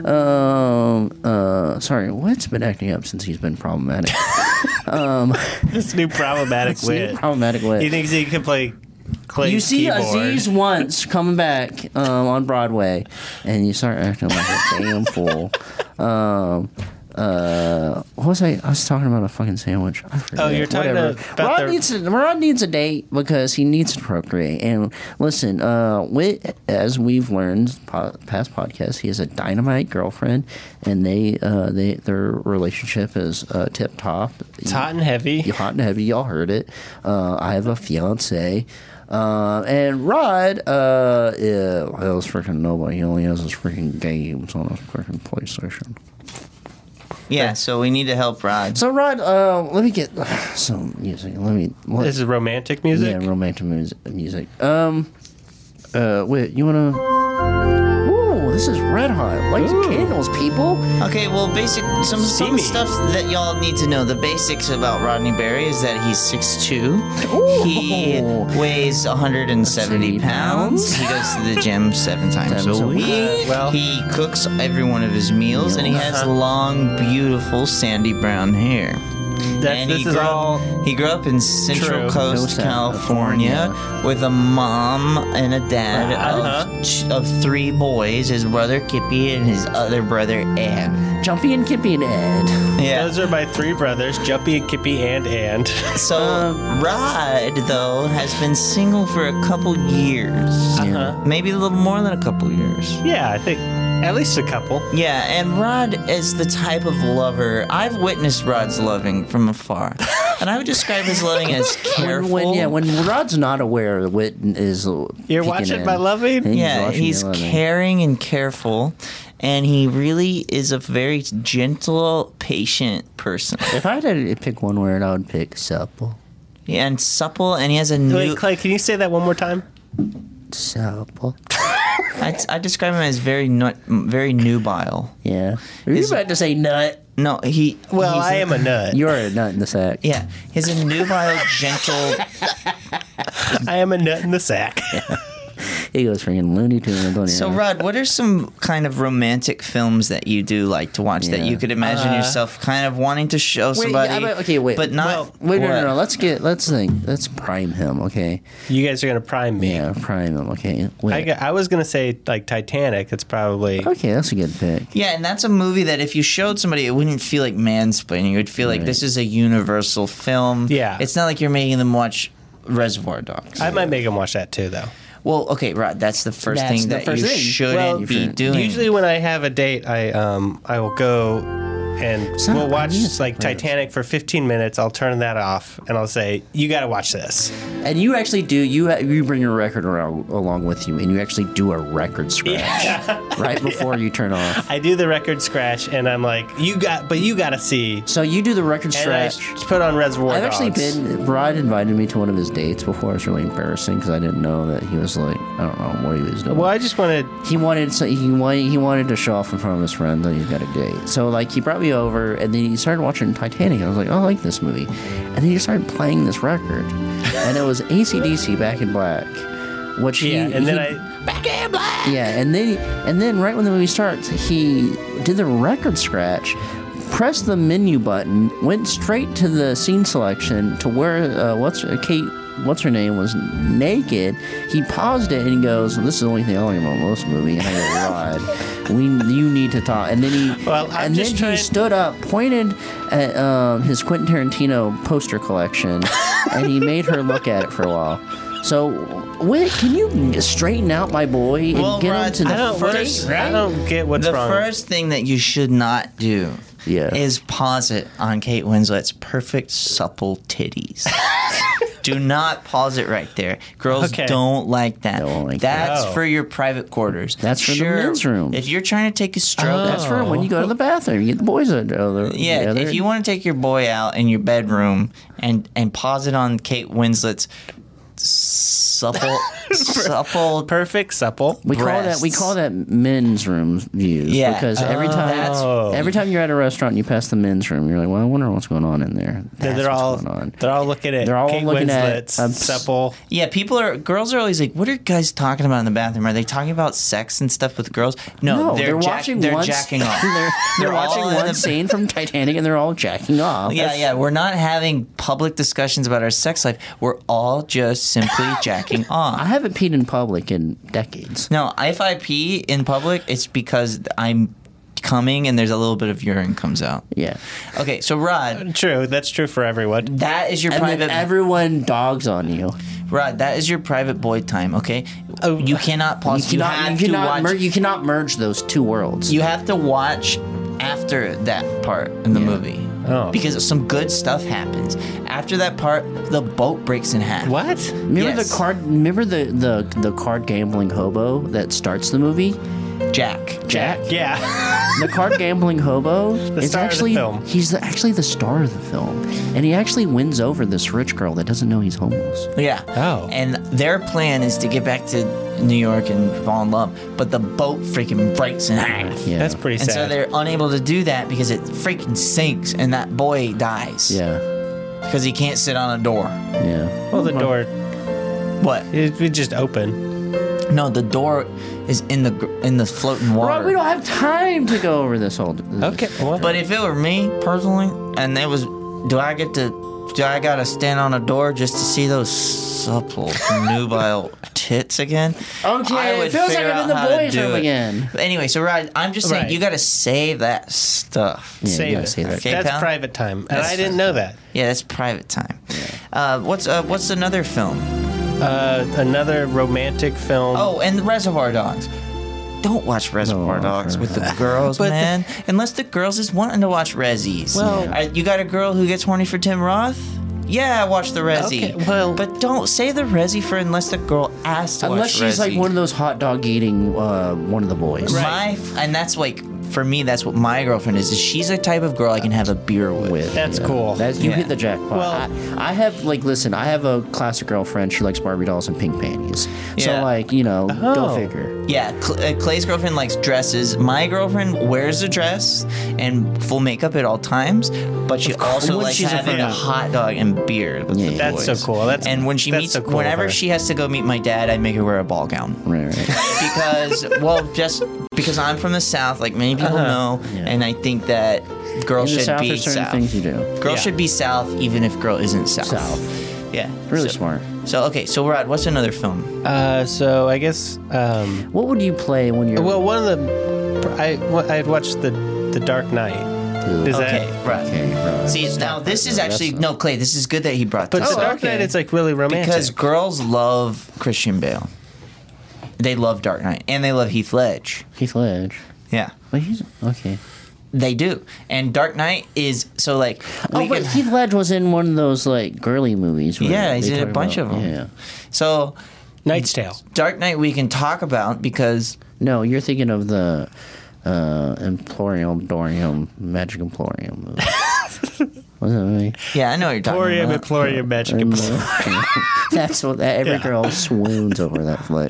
Um, uh, sorry, Whit's been acting up since he's been problematic. um,
this new problematic
this new
wit.
problematic wit.
He thinks he can play Clay's
You see
keyboard.
Aziz once coming back um, on Broadway, and you start acting like a damn fool. Um, uh, what was I? I was talking about a fucking sandwich. I forget.
Oh, you're talking
Whatever.
about
Rod
the-
needs a, Rod needs a date because he needs to procreate. And listen, uh, Whit, as we've learned po- past podcasts, he has a dynamite girlfriend, and they uh, they their relationship is uh, tip top.
It's hot and heavy.
Hot and heavy. Y'all heard it. Uh, I have a fiance. Uh, and Rod, uh, yeah, well, it's freaking nobody. He only has his freaking games on his freaking PlayStation.
Yeah, so we need to help Rod.
So, Rod, uh, let me get some music. Let me. Let,
This is romantic music?
Yeah, romantic music. music. Um, uh, wait, you wanna? Ooh, this is red hot. Light candles, people.
Okay, well, basic some some
Steamy.
stuff that y'all need to know. The basics about Rodney Berry is that he's six two. He weighs one hundred seventy pounds. He goes to the gym seven times
Times
a
a
week.
week.
Well-
he cooks every one of his meals, and he has
Uh-huh.
long, beautiful, sandy brown hair.
That's,
and
this
he
is
grew
all
up, he grew up in Central
true.
Coast,
Coast,
California, with a mom and a dad
Uh-huh.
of, ch- of three boys, his brother Kippy and his other brother Ed.
Jumpy and Kippy and Ed.
Yeah.
Those are my three brothers, Jumpy and Kippy and and.
So
Um,
Rod, though, has been single for a couple years.
Uh-huh.
Maybe a little more than a couple years.
Yeah, I think at least a couple.
Yeah, and Rod is the type of lover. I've witnessed Rod's loving from afar. And I would describe his loving as careful.
When, when, yeah, when Rod's not aware, Whit is.
You're
peeking
watching
in.
my loving?
He's
yeah,
watching
he's
your loving.
caring and careful. And he really is a very gentle, patient person.
If I had to pick one word, I would pick supple.
Yeah, and supple, and he has a new.
Wait, Clay, can you say that one more time?
Supple.
I, I describe him as very nut, very nubile.
Yeah. Are you about to say nut?
No, he.
Well,
he's
I
a-
am a nut.
You're a nut in the sack.
Yeah, he's a nubile, gentle.
I am a nut in the sack.
He goes freaking Looney Tunes. don't he?
So, Rod, what are some kind of romantic films that you do like to watch that
Yeah.
you could imagine
Uh,
yourself kind of wanting to show
Wait,
somebody?
yeah, but- okay, wait.
But not.
Well,
Wait, no, no,
what?
no. Let's get. Let's think. Let's prime him. Okay.
You guys are gonna prime me.
Yeah, prime him. Okay. Wait.
I, got- I was gonna say like Titanic. It's probably
Okay, that's a good pick.
Yeah, and that's a movie that if you showed somebody, it wouldn't feel like mansplaining. It would feel like
Right.
this is a universal film.
Yeah.
It's not like you're making them watch Reservoir Dogs.
I might make him watch that too, though.
Well, okay, Rod, that's the first
That's
thing
the
that
first
you
thing.
shouldn't
Well,
be doing.
Usually, when I have a date, I um I will go and
It's not
we'll watch
music,
like
right?
Titanic for fifteen minutes. I'll turn that off and I'll say, "You got to watch this."
And you actually do. You you bring your record around, along with you, and you actually do a record scratch right before you turn off.
I do the record scratch, and I'm like, "You got, but you got to see."
So you do the record
And I
scratch.
put on Reservoir
I've
Dogs.
actually been. Brad invited me to one of his dates before. It's really embarrassing because I didn't know that he was like, I don't know what he was doing.
Well, I just wanted.
He wanted so he wanted he wanted to show off in front of his friends that he's got a date. So like he brought me over and then he started watching Titanic. I was like, oh, I like this movie. And then he started playing this record, and it was A C D C Back in Black, which he,
Yeah, and then
he-
I.
Back in Black. Yeah, and then and then right when the movie starts, he did the record scratch. Pressed the menu button, went straight to the scene selection to where uh, what's uh, Kate what's her name was naked, he paused it and he goes, "This is the only thing I like about this movie." And I go, "Rod, we you need to talk." And then he
well, I'm
and then
just trying...
he stood up, pointed at um, his Quentin Tarantino poster collection, and he made her look at it for a while. So, Whit, can you straighten out my boy and
well,
get
Rod,
him to the
I don't,
first?
right? I don't get what's
the
wrong.
The first thing that you should not do
yeah.
is pause it on Kate Winslet's perfect, supple titties. Do not pause it right there. Girls
Okay.
don't like that.
Don't like
That's
that. Oh.
for your private quarters.
That's for
sure,
the men's room.
If you're trying to take a stroke,
That's for when you go to the bathroom. You get the boys out there.
Yeah,
together.
if you want to take your boy out in your bedroom and and pause it on Kate Winslet's supple, supple,
perfect supple.
We call that we call that men's room views.
Yeah.
Because every time
Oh.
every time you're at a restaurant and you pass the men's room, you're like, well, I wonder what's going on in there.
They're,
That's
they're
what's
all
going on.
they're all looking at
They're all
Kate
looking
Winslet's
at, um,
supple.
Yeah, people are girls are always like, "What are guys talking about in the bathroom? Are they talking about sex and stuff with girls?" No,
No,
they're,
they're,
jack-
watching
they're
one,
jacking off.
They're, they're,
They're
watching
all in
one
the-
scene from Titanic and they're all jacking off.
Yeah,
That's-
yeah. We're not having public discussions about our sex life. We're all just simply jacking off.
I haven't peed in public in decades.
No, if I pee in public, it's because I'm coming and there's a little bit of urine comes out.
Yeah.
Okay, so Rod.
True, that's true for everyone.
That is your
And
private.
then everyone dogs on you.
Rod, that is your private boy time. Okay, oh, you cannot pause.
You
You,
cannot,
have
you
to
cannot,
watch.
mer- you cannot merge those two worlds.
You have to watch after that part in the movie.
Oh.
Because some good stuff happens. After that part, the boat breaks in half.
What?
Remember
Yes.
the card? Remember the, the the card gambling hobo that starts the movie?
Jack.
Jack.
Yeah.
The card gambling hobo.
The
is
star of the
actually
film.
he's the, actually the star of the film, and he actually wins over this rich girl that doesn't know he's homeless.
Yeah.
Oh.
And their plan is to get back to New York and fall in love, but the boat freaking breaks in half.
Yeah.
That's pretty
And so
sad.
they're unable to do that because it freaking sinks and that boy dies.
Yeah.
Because he can't sit on a door.
Yeah.
well, the door
What?
it would just open.
No, the door is in the gr- in the floating water.
Rob, we don't have time to go over this whole.
Okay. Well,
But if it were me personally, and it was, do I get to, do I gotta stand on a door just to see those supple, nubile tits again?
Okay,
I
it
would
feels like
figure
I'm in
out
the
how to
boys'
do
room
it.
again.
But anyway, so Rod, I'm just saying
Right.
you gotta save that stuff.
Yeah, you
save
gotta
it.
save that.
Okay,
That's
pal?
private time, and
That's-
I didn't know that.
Yeah, that's private time. Uh, what's uh, what's another film?
Uh, another romantic film.
Oh, and Reservoir Dogs. Don't watch Reservoir
No,
Dogs
sure.
with the girls,
But the-
man. Unless the girls is wanting to watch Rezzies.
Well-
Uh, you got a girl who gets horny for Tim Roth? Yeah, watch the Rezzy.
Okay, well-
but don't say the Rezzy for unless the girl asks to
Unless
watch
she's like
Rezzy.
one of those hot dog eating uh, one of the boys.
My f- and that's like for me, that's what my girlfriend is. Is she's a type of girl I can have a beer with.
With
That's
yeah.
cool.
That's, you
Yeah.
hit the jackpot.
Well-
I, I have like listen. I have a classic girlfriend. She likes Barbie dolls and pink panties. So
Yeah.
like you know,
Oh.
go figure.
Yeah, Cl- uh, Clay's girlfriend likes dresses. My girlfriend wears a dress and full makeup at all times, but she also
When
likes
she's a
having a
fan.
hot dog and beer with
Yeah.
the
That's so
boys.
cool. That's
and when she
that's
meets,
so cool of
whenever
her.
she has to go meet my dad, I make her wear a ball gown
Right, right.
because, well, just because I'm from the South, like many people know,
Yeah.
and I think that girls
In the
should
South,
be
there's certain
South.
things you do.
Girl
Yeah.
should be South, even if girl isn't South.
South.
Yeah,
Really
so,
smart.
So okay, so Rod, what's another film?
Uh, so I guess. Um,
What would you play when you're?
well, one of the I I had watched the the Dark Knight. Is
Okay,
that?
right.
Okay, right.
See, now this is actually no, Clay. This is good that he brought
But
this
the
up.
Dark Knight, it's like really romantic.
Because girls love Christian Bale. They love Dark Knight, and they love Heath Ledge.
Heath Ledge.
Yeah,
But he's okay.
they do. And Dark Knight is so like.
Oh,
we
but
could-
Heath Ledge was in one of those like girly movies. where
Yeah, he's
they
in a
talk
bunch
about-
of 'em.
Yeah.
So
Knight's Tale.
Dark Knight we can talk about because
No, you're thinking of the uh, Emporium, Dorium, Magic Emporium movie. What's that movie?
yeah, I know what you're talking
Emporium,
about.
Emporium, Magic. Emporium.
That's what that, every
Yeah.
girl swoons over that flick.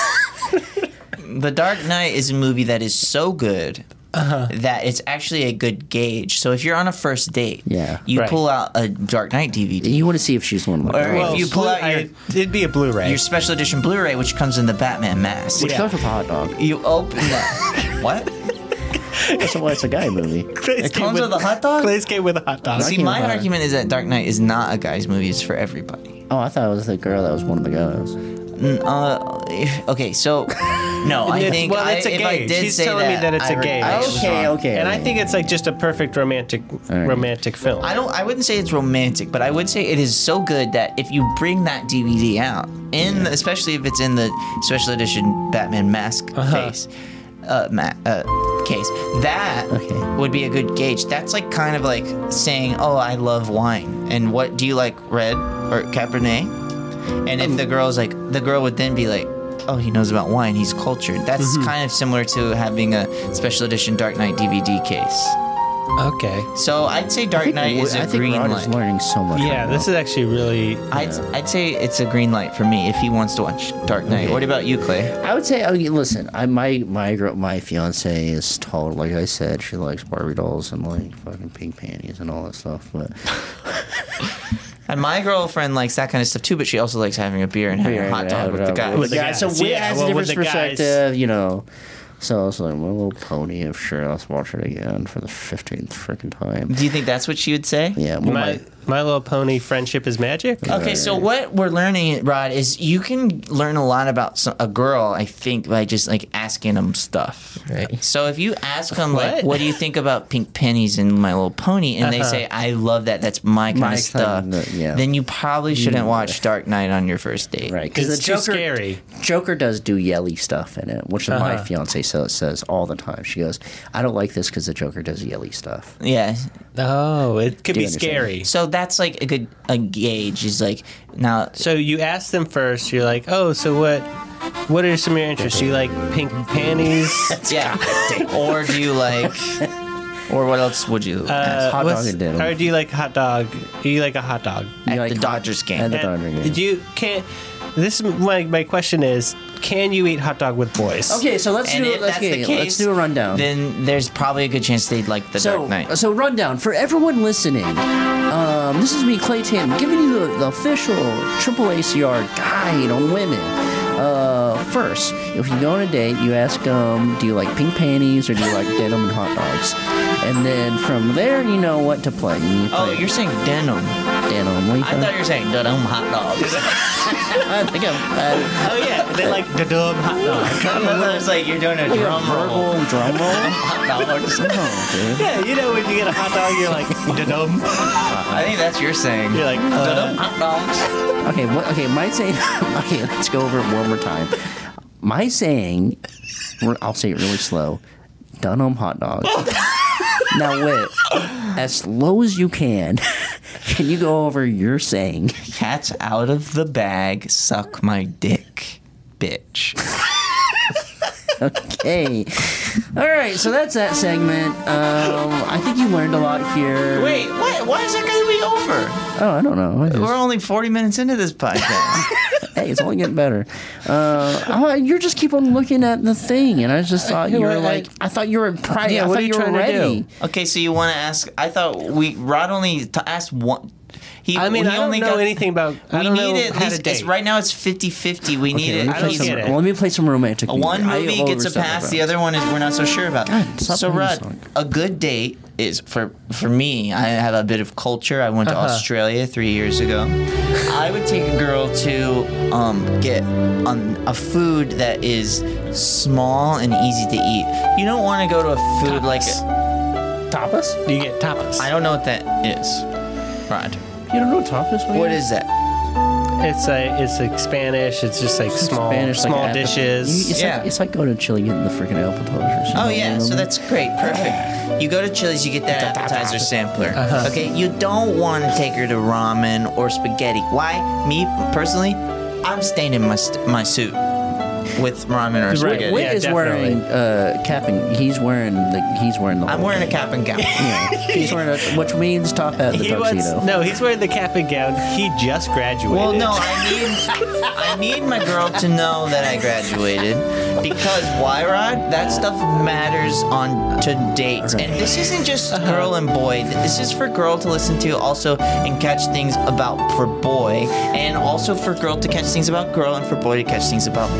The Dark Knight is a movie that is so good.
Uh-huh.
That it's actually a good gauge. So if you're on a first date,
Yeah.
you
Right.
pull out a Dark Knight D V D.
You want to see if she's one of my
Or
girls.
if you pull
Blu-
out your
I- it'd be a Blu-ray.
your special edition Blu-ray, which comes in the Batman mask.
Which
Yeah.
goes with a hot dog.
You open that. What?
That's why it's a guy movie.
It comes with a hot dog?
Clay's came with a hot dog.
See, my argument is that Dark Knight is not a guy's movie. It's for everybody.
Oh, I thought it was the girl that was one of the guys.
Mm, uh, if- okay, so no, I
It's-
think
well,
I,
it's a
if I
gauge.
did
He's
say
telling
that,
me that it's
I
a
heard-
gauge.
I was
Okay,
wrong.
okay.
And I
okay.
think it's like just a perfect romantic
right.
romantic film.
I don't. I wouldn't say it's romantic, but I would say it is so good that if you bring that D V D out, in the, especially if it's in the special edition Batman mask
Uh-huh.
face, uh, ma- uh, case, that
Okay.
would be a good gauge. That's like kind of like saying, "Oh, I love wine," and what do you like, red or Cabernet? And if the girl's like, the girl would then be like, "Oh, he knows about wine. He's cultured." That's
Mm-hmm.
kind of similar to having a special edition Dark Knight D V D case.
Okay.
So I'd say Dark Knight is a
I think
green
Rod
light.
is learning so much.
Yeah,
right
this
now.
is actually really.
I'd, I'd say it's a green light for me if he wants to watch Dark Knight. What about you, Clay?
I would say, I mean, listen, I my my girl, my fiance is tall. Like I said, she likes Barbie dolls and like fucking pink panties and all that stuff. But
And my girlfriend likes that kind of stuff too, but she also likes having a beer and having a hot dog with the guys.
With the guys. So we
Yeah,
has
well,
a
with
different
the guys.
perspective, you know. So it's like My Little Pony. If sure, let's watch it again for the fifteenth freaking time.
Do you think that's what she would say?
Yeah. Well,
My,
my,
My Little Pony friendship is magic.
Okay, so what we're learning, Rod, is you can learn a lot about some, a girl, I think, by just like asking them stuff.
Right.
So if you ask them, like,
What?
what do you think about pink pennies in My Little Pony? And they
Uh-huh.
say, I love that. That's my kind
My
of stuff.
kind of- yeah.
Then you probably shouldn't watch Dark Knight on your first date.
right. Because
It's
the
too
Joker,
scary.
Joker does do yelly stuff in it, which my
Uh-huh.
fiance so, says all the time. She goes, "I don't like this because the Joker does yelly stuff."
Yeah.
Oh, it could
Do
be
you understand?
scary.
So that's like a good a gauge. Is like now.
So you ask them first. You're like, oh, so what? What are some of your interests? Do you like pink panties?
Yeah. Or do you like? Or what else would you?
Uh,
ask?
Hot
what's-
dog and denim.
Or do you like hot dog? Do you like a hot dog?
You
At
like
the
hot-
Dodgers game.
At the
And
Dodgers game.
Did you can? This is my my question is: can you eat hot dog with boys?
Okay, so let's
And
do
if
let's,
that's the
okay,
case,
let's do a rundown.
Then there's probably a good chance they'd like the
So,
Dark Knight.
so rundown for everyone listening. Um, this is me, Clay Tatum, giving you the, the official triple A C R guide on women. Uh, first, if you go on a date, you ask them, do you like pink panties or do you like denim and hot dogs? And then from there, you know what to play. You
Oh,
play
you're saying denim.
denim. What do you
I
think?
thought you were saying denim hot dogs.
I think I'm. Uh,
Oh yeah, they like the dumb hot dog.
I thought it was like you're doing a drum roll.
verbal drum roll.
Hot dogs.
Oh, dude.
Yeah, you know when you get a hot dog, you're like the dumb.
I think that's your saying.
You're like uh,
Denim hot dogs.
Okay, what, okay, my saying. Okay, let's go over it one more time. My saying, I'll say it really slow. Dunham hot dogs. Now, wait, as slow as you can. Can you go over your saying?
Cat's out of the bag. Suck my dick, bitch.
Okay. All right, so that's that segment. Um, I think you learned a lot here.
Wait, what? Why is that going to be over?
Oh, I don't know. I just-
We're only forty minutes into this podcast.
Hey, it's only getting better. Uh, oh, you're just keep on looking at the thing, and I just thought you were
I-
like, I thought you were pri-
Yeah,
I
what
thought
are you
you were
trying to
ready.
do?
Okay, so you want to ask? I thought we Rod only t- asked one. He,
I mean,
he
I don't
only
know
got,
anything about. I
We
don't know
need at
how
least.
to date.
It's, right now, it's fifty-fifty. We need
Okay,
it.
let me
I
play
don't
some,
get it.
well, let me play some romantic.
One
music. I
movie
will
gets a
overstep my
pass, the
bounds.
other one is we're not so sure about.
God, stop
so
playing
Rod,
this song.
a good date is for for me. I have a bit of culture. I went to
Uh-huh.
Australia three years ago. I would take a girl to um, get um, a food that is small and easy to eat. You don't want to go to a food like
Tapas?
You get tapas.
I don't know what that is. Rod,
You don't know what tapas?
what is that?
It's a, it's like Spanish. It's just like small,
Spanish, like
small
apple-
dishes.
It's,
Yeah.
like, it's like going to Chile getting the freaking appetizers. or
Oh
something,
yeah,
you know?
so that's great, perfect. You go to Chili's, you get that appetizer sampler.
Uh-huh.
Okay, you don't want to take her to ramen or spaghetti. Why? Me personally, I'm staying in my st- my suit with ramen or
Right.
spaghetti.
Whit
Yeah,
is
definitely.
wearing uh, cap and he's wearing the he's wearing the.
I'm
whole
wearing a
thing.
cap and gown.
Yeah, he's wearing a, which means top hat and the
He wants,
tuxedo.
no, he's wearing the cap and gown. He just graduated.
Well, no, I need I need my girl to know that I graduated because why, Rod? That stuff matters on to dates, and this isn't just girl and boy. This is for girl to listen to also and catch things about for boy, and also for girl to catch things about girl, and for boy to catch things about boy.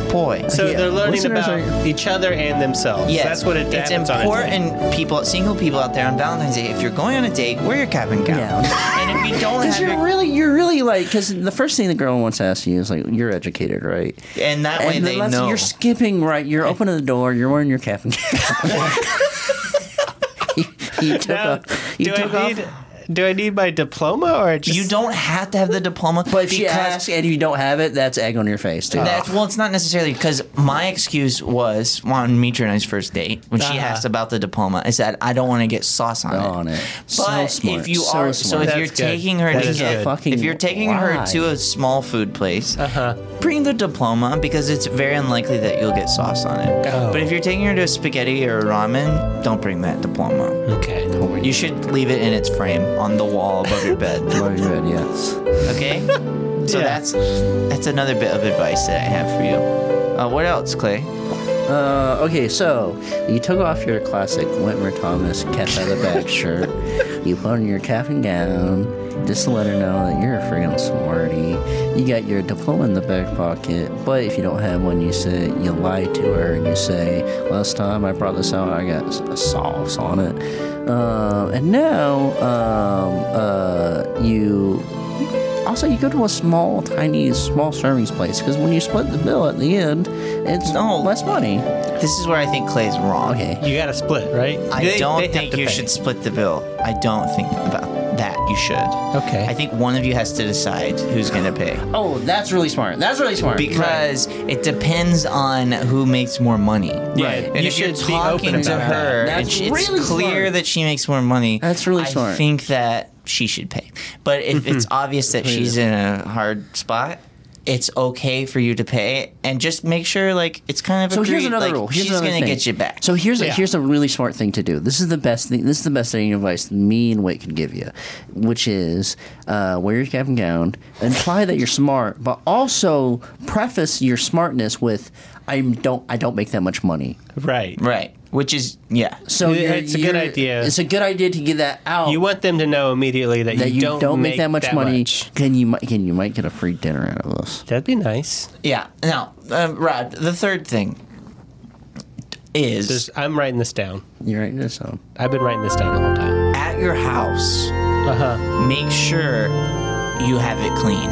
So
Yeah,
they're learning
listeners
about
are-
each other and themselves.
Yes,
That's what it
it's
happens on a date.
important. People, single people out there on Valentine's Day, if you're going on a date, wear your cap and gown. And if you don't
Because
have
you're
your,
really, you're really like, because the first thing the girl wants to ask you is like, you're educated, right?
and that way
And
they
that's-
know.
You're skipping right. You're opening the door. You're wearing your cap and gown. you, you took
Now,
off. You
do
took
I
off.
need? Do I need my diploma or just?
You don't have to have the diploma,
But if she
because
asks and you don't have it, that's egg on your face, too.
That's well, it's not necessarily because my excuse was on Mitra and I's first date when she
Uh-huh.
asked about the diploma. I said I don't want to get sauce on it.
On it. So
But
smart.
if you
So
are, so
smart.
if you're
That's good.
taking her
That
to
is
get,
good.
Fucking
if you're taking her
why?
to a small food place,
Uh-huh.
bring the diploma because it's very unlikely that you'll get sauce on it.
Oh.
But if you're taking her to a spaghetti or a ramen, don't bring that diploma.
Okay.
You should leave it in its frame on the wall above your bed.
Above your bed, yes.
Okay? So
Yeah.
that's that's another bit of advice that I have for you. Uh, what else, Clay?
Uh, okay, so you took off your classic Whitmer Thomas cat out of the bag shirt. You put on your cap and gown just to let her know that you're a friggin' smarty. You got your diploma in the back pocket, but if you don't have one, you say you lie to her and you say, "Last time I brought this out, I got a sauce on it." Um, and now, um, uh, you. Also, you go to a small, tiny, small servings place because when you split the bill at the end, it's
No.
less money.
This is where I think Clay's wrong.
Okay.
You got to split, right?
I
They-
don't
they have
think
to
you
pay.
should split the bill. I don't think about that. You should.
Okay.
I think one of you has to decide who's going to pay.
Oh, that's really smart. That's really smart.
Because it depends on who makes more money.
Yeah,
And
you
if you're
should be open
talking to
about
her
that.
and
That's
she, it's
really
clear
smart.
that she makes more money,
That's really
I
smart.
think that she should pay. But if it's obvious that she's in a hard spot, it's okay for you to pay, and just make sure like it's kind of
So
agreed,
here's another
like,
rule. Here's
she's
another
gonna
thing.
get you back.
So here's a,
Yeah.
here's a really smart thing to do. This is the best thing. This is the best thing advice me and Wade can give you, which is uh, wear your cap and gown, imply that you're smart, but also preface your smartness with I don't I don't make that much money.
Right.
Right. Which is yeah.
So
Yeah,
you're-
it's a good
you're-
idea.
It's a good idea to get that out.
You want them to know immediately that,
that
you,
you
don't,
don't, make, that much money.
much.
Can you mi- can you might get a free dinner out of this?
That'd be nice.
Yeah. Now, uh, Rod, the third thing is
There's, I'm writing this down.
You're writing this down.
I've been writing this down the whole time.
at your house,
Uh huh.
make sure you have it clean.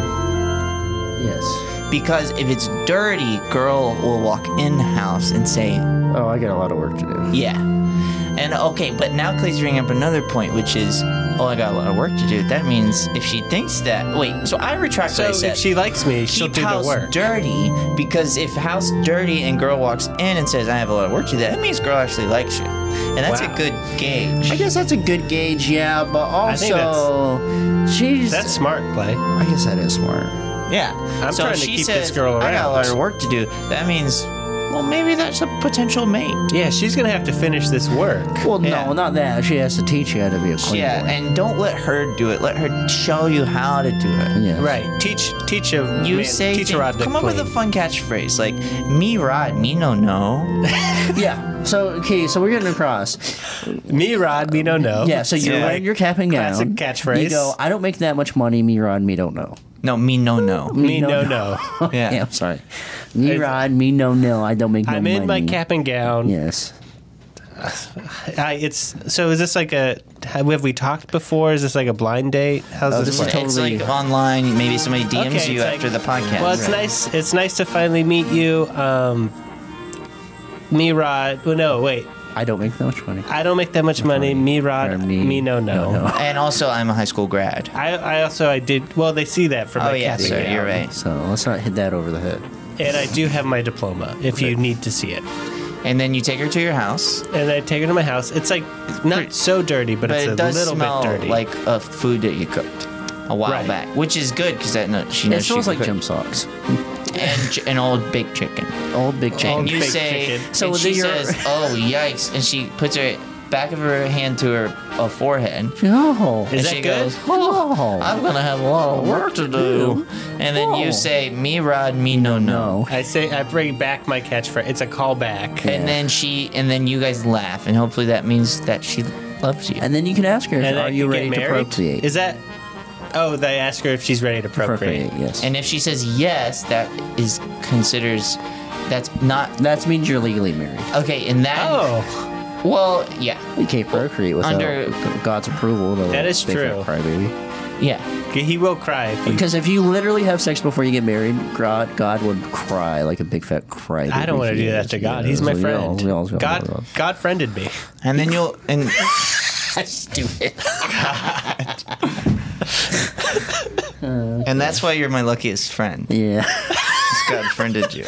Yes.
Because if it's dirty, girl will walk in the house and say,
Oh, I got a lot of work to do.
yeah. And okay, but now Clay's bringing up another point, which is, oh, I got a lot of work to do. That means if she thinks that, wait, so I retract
So
what I said.
if she likes me, she'll
Keep
do the
house
work.
dirty, because if house dirty and girl walks in and says, I have a lot of work to do, that means girl actually likes you. And that's
Wow.
a good gauge.
I guess that's a good gauge, yeah, but
I think
also she's.
That's smart, Clay.
I guess that is smart.
Yeah.
I'm
so
trying
if
to
she
keep
says,
this girl
I got a lot
around.
of work to do, that means, well, maybe that's a potential mate.
Yeah, she's gonna have to finish this work.
Well,
Yeah.
no, not that. She has to teach you how to be a clean
Yeah,
boy.
and don't let her do it. Let her show you how to do it.
Yeah.
Right. Teach teach a
You
man,
say,
teach a
thing-
rod to
come up with a
clean.
fun catchphrase like, me rod, me no no.
Yeah. So okay, so we're getting across.
Me rod, me no no.
Yeah. So you're
Yeah.
wearing your cap and gown.
Classic catchphrase.
You go. I don't make that much money. Me rod. Me don't know.
No, me no no.
Me no no.
Yeah.
Yeah. I'm sorry. Me
It's-
rod. Me no no. I don't make no
I'm
money.
in my cap and gown.
Yes.
I, it's so. Is this like a? Have have we talked before? Is this like a blind date? How's
Oh,
this
this is
work?
It's
Totally.
like online. Maybe somebody D Ms
Okay,
you
it's
after
like-
the podcast.
Well, it's
Right.
nice. It's nice to finally meet you. Um, me Rod. Well, no, wait.
I don't make that much money.
I don't make that much money. Me Rod.
Or
Me,
me-
no no.
no, no.
And also, I'm a high school grad.
I, I also I did well. They see that from
Oh,
my
yeah,
cap and
sir,
gown.
you're right.
So let's not hit that over the head.
And I do have my diploma. If you need to see it.
And then you take her to your house,
And I take her to my house. It's like not
pretty-
so dirty, but,
but
it's
it
a
does
little
smell
bit dirty.
like a food that you cooked a while
Right.
back, which is good because that no, she knows
It smells
she
like
cooked.
gym socks.
and ch- an old baked chicken.
Old big chicken.
And you
baked
say,
chicken.
so
So
she
then you're-
says, "Oh yikes!" and she puts her back of her hand to her uh, forehead.
No.
Is
and
that
she
good?
goes, "Oh, I'm gonna have a lot of work to do." And then
Oh.
you say, "Me rod, me no no."
No.
I say I bring back my catchphrase. It's a callback.
And then she, and then you guys laugh, and hopefully that means that she loves you.
And then you can ask her,
And
are
then
you
get
ready to
married?
procreate?
Is that? Oh, they ask her if she's ready to procreate.
Procreate, yes.
And if she says yes, that is considers That's not.
That means you're legally married.
Okay, and that.
Oh.
Well, yeah.
You can't procreate without
Under
God's approval.
That is true.
Crybaby.
Yeah.
He will cry. If you...
Because if you literally have sex before you get married, God, God would cry like a big fat crybaby.
I don't want to do that to God. He's my
So
friend.
we all- we all-
God, God friended me.
And then you'll and
stupid.
and that's why you're my luckiest friend.
Yeah.
God friended you.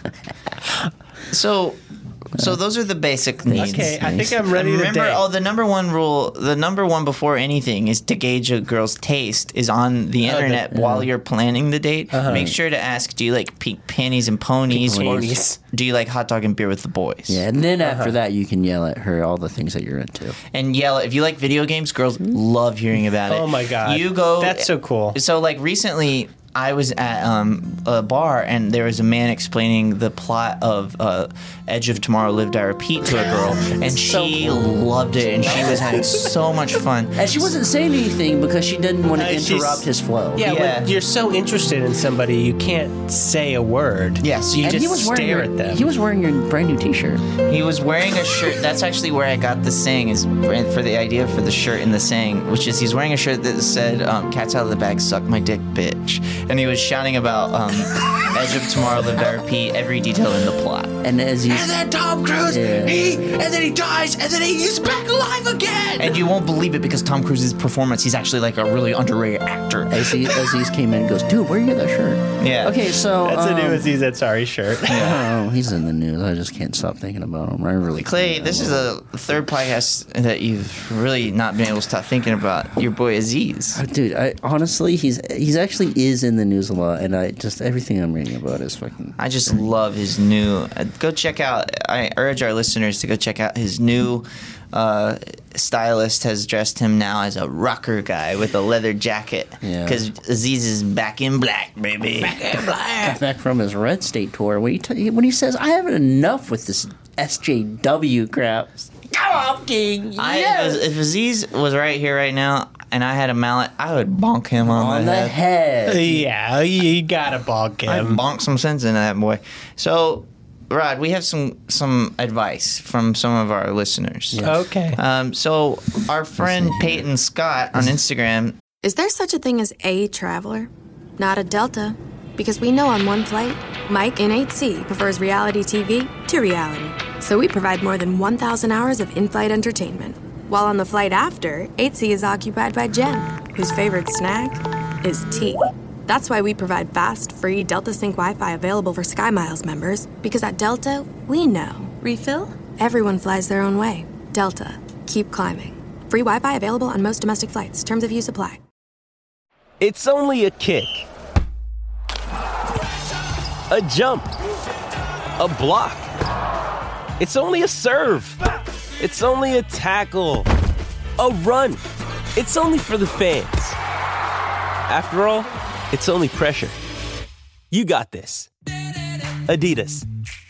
So, so those are the basic needs.
Okay, I think I'm ready to
Remember,
date.
oh, the number one rule, the number one before anything is to gauge a girl's taste is on the
Oh,
internet
the-
while you're planning the date.
Uh-huh.
Make sure to ask, do you like pink panties and ponies,
Pink
or
ponies.
do you like hot dog and beer with the boys?
Yeah, and then
Uh-huh.
after that, you can yell at her all the things that you're into.
And yell. If you like video games, girls love hearing about it.
Oh my God.
You go.
That's so cool.
So like recently, I was at um, a bar and there was a man explaining the plot of uh, Edge of Tomorrow, Live, Die, Repeat to a girl, and she loved it, and she was having so much fun.
And she wasn't saying anything because she didn't want to
Uh, she's-
interrupt his flow.
Yeah,
Yeah.
when you're so interested in somebody, you can't say a word.
Yes,
you
And
just
he was wearing
stare
your,
at them.
He was wearing your brand new T-shirt.
He was wearing a shirt. That's actually where I got the saying, is for the idea for the shirt and the saying, which is he's wearing a shirt that said, um, "Cats out of the bag, suck my dick, bitch," and he was shouting about um, Edge of Tomorrow, Live, Die, Repeat, every detail in the plot.
And as he's
And then Tom Cruise,
Yeah.
he, and then he dies, and then he's back alive again. And you won't believe it because Tom Cruise's performance, he's actually like a really underrated actor.
Aziz, Aziz came in and goes, "Dude, where you get that shirt?"
Yeah.
Okay, so
That's
um,
a new Aziz Ansari shirt.
Oh, he's in the news. I just can't stop thinking about him. I really
Clay,
can't.
this is the third podcast that you've really not been able to stop thinking about your boy Aziz.
Oh, dude, I honestly, he's he's actually is in the news a lot, and I just everything I'm reading about is fucking.
I just love his new. Uh, go check out. I urge our listeners to go check out his new. Uh, stylist has dressed him now as a rocker guy with a leather jacket.
Yeah.
Because Aziz is back in black, baby. Back in black.
Got back from his Red State tour when he t- when he says, "I have enough with this S J W crap." Come on, King.
I,
Yes!
if Aziz was right here right now and I had a mallet, I would bonk him on,
On
the,
the
head.
head.
Yeah, you gotta bog
I'd
him.
bonk some sense into that boy. So, Rod, we have some some advice from some of our listeners.
Okay.
Um, so our friend Peyton Scott on Instagram.
Is there such a thing as a traveler? Not a Delta. Because we know on one flight, Mike in eight C prefers reality T V to reality. So we provide more than one thousand hours of in-flight entertainment. While on the flight after, eight C is occupied by Jen, whose favorite snack is tea. That's why we provide fast, free Delta Sync Wi-Fi available for SkyMiles members, because at Delta, we know. Refill? Everyone flies their own way. Delta. Keep climbing. Free Wi-Fi available on most domestic flights. Terms of use apply.
It's only a kick. A jump. A block. It's only a serve. It's only a tackle. A run. It's only for the fans. After all, it's only pressure. You got this. Adidas.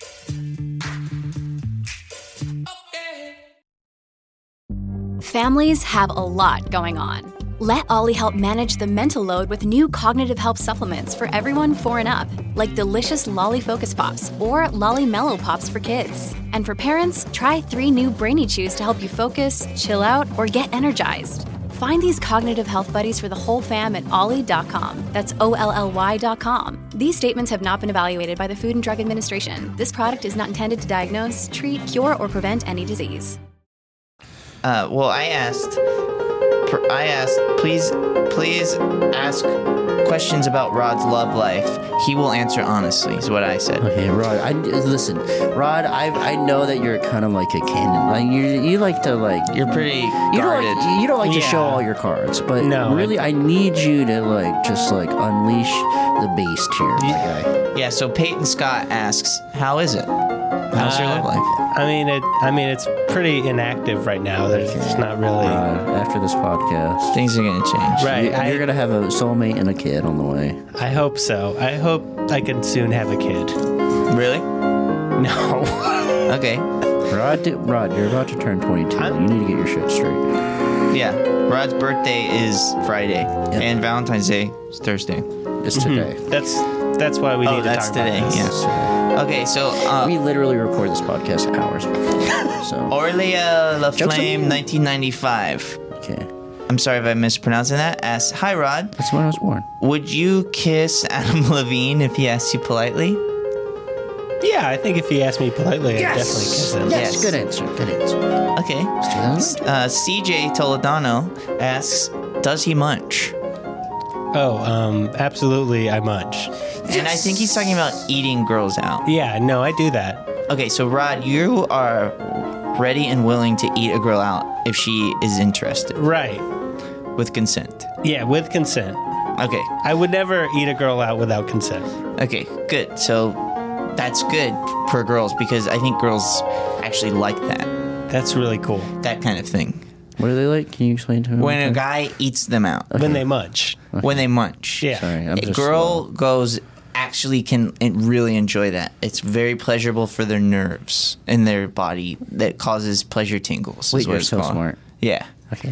Families have a lot going on. Let Ollie help manage the mental load with new cognitive help supplements for everyone four and up, like delicious Lolly Focus Pops or Lolly Mellow Pops for kids. And for parents, try three new Brainy Chews to help you focus, chill out, or get energized. Find these cognitive health buddies for the whole fam at ollie dot com. That's O L L Y dot com. These statements have not been evaluated by the Food and Drug Administration. This product is not intended to diagnose, treat, cure, or prevent any disease.
Uh, well, I asked. I asked, please, please ask questions about Rod's love life. He will answer honestly, is what I said.
Okay, Rod. I listen, Rod. I I know that you're kind of like a cannon. Like you you like to like.
You're pretty
You don't
guarded.
like, you don't like to
Yeah.
show all your cards, but
No,
really, I need you to like just like unleash the beast here, my guy.
Yeah. So Peyton Scott asks, "How is it? How's your
Uh,
love life?"
I mean, it. I mean, it's pretty inactive right now. There's it's not really.
Rod, after this podcast,
Things are gonna change.
Right.
you-
I,
you're gonna have a soulmate and a kid on the way.
I hope so. I hope I can soon have a kid.
Really?
No.
Okay.
Rod, di- Rod, you're about to turn twenty-two. You need to get your shit straight.
Yeah. Rod's birthday is Friday, and Valentine's Day is Thursday.
It's today.
That's that's why we
Oh,
need to
that's
talk
today.
about this.
Yes. Okay, so uh,
we literally record this podcast hours before. So
Orlia La
Jokes on
Flame,
you.
nineteen ninety-five.
Okay.
I'm sorry if I'm mispronouncing that. Asks, hi Rod.
That's when I was born.
Would you kiss Adam Levine if he asked you politely?
Yeah, I think if he asked me politely, I'd
Yes!
definitely kiss him.
Yes, good answer. Good answer.
Okay.
Let's do that.
Uh, C J Toledano asks, does he munch?
Oh, um, absolutely, I munch.
And I think he's talking about eating girls out.
Yeah, no, I do that.
Okay, so Rod, you are ready and willing to eat a girl out if she is interested.
Right.
With consent.
Yeah, with consent.
Okay.
I would never eat a girl out without consent.
Okay, good. So that's good for girls because I think girls actually like that.
That's really cool.
That kind of thing.
What are they like? Can you explain to me?
When a guy eats them out.
Okay.
When they munch.
Okay.
When they munch.
Yeah.
Sorry, I'm
A
just
girl
slow.
goes actually can really enjoy that. It's very pleasurable for their nerves in their body that causes pleasure tingles.
Wait,
is what
you're
it's
so
called.
smart.
Yeah.
Okay.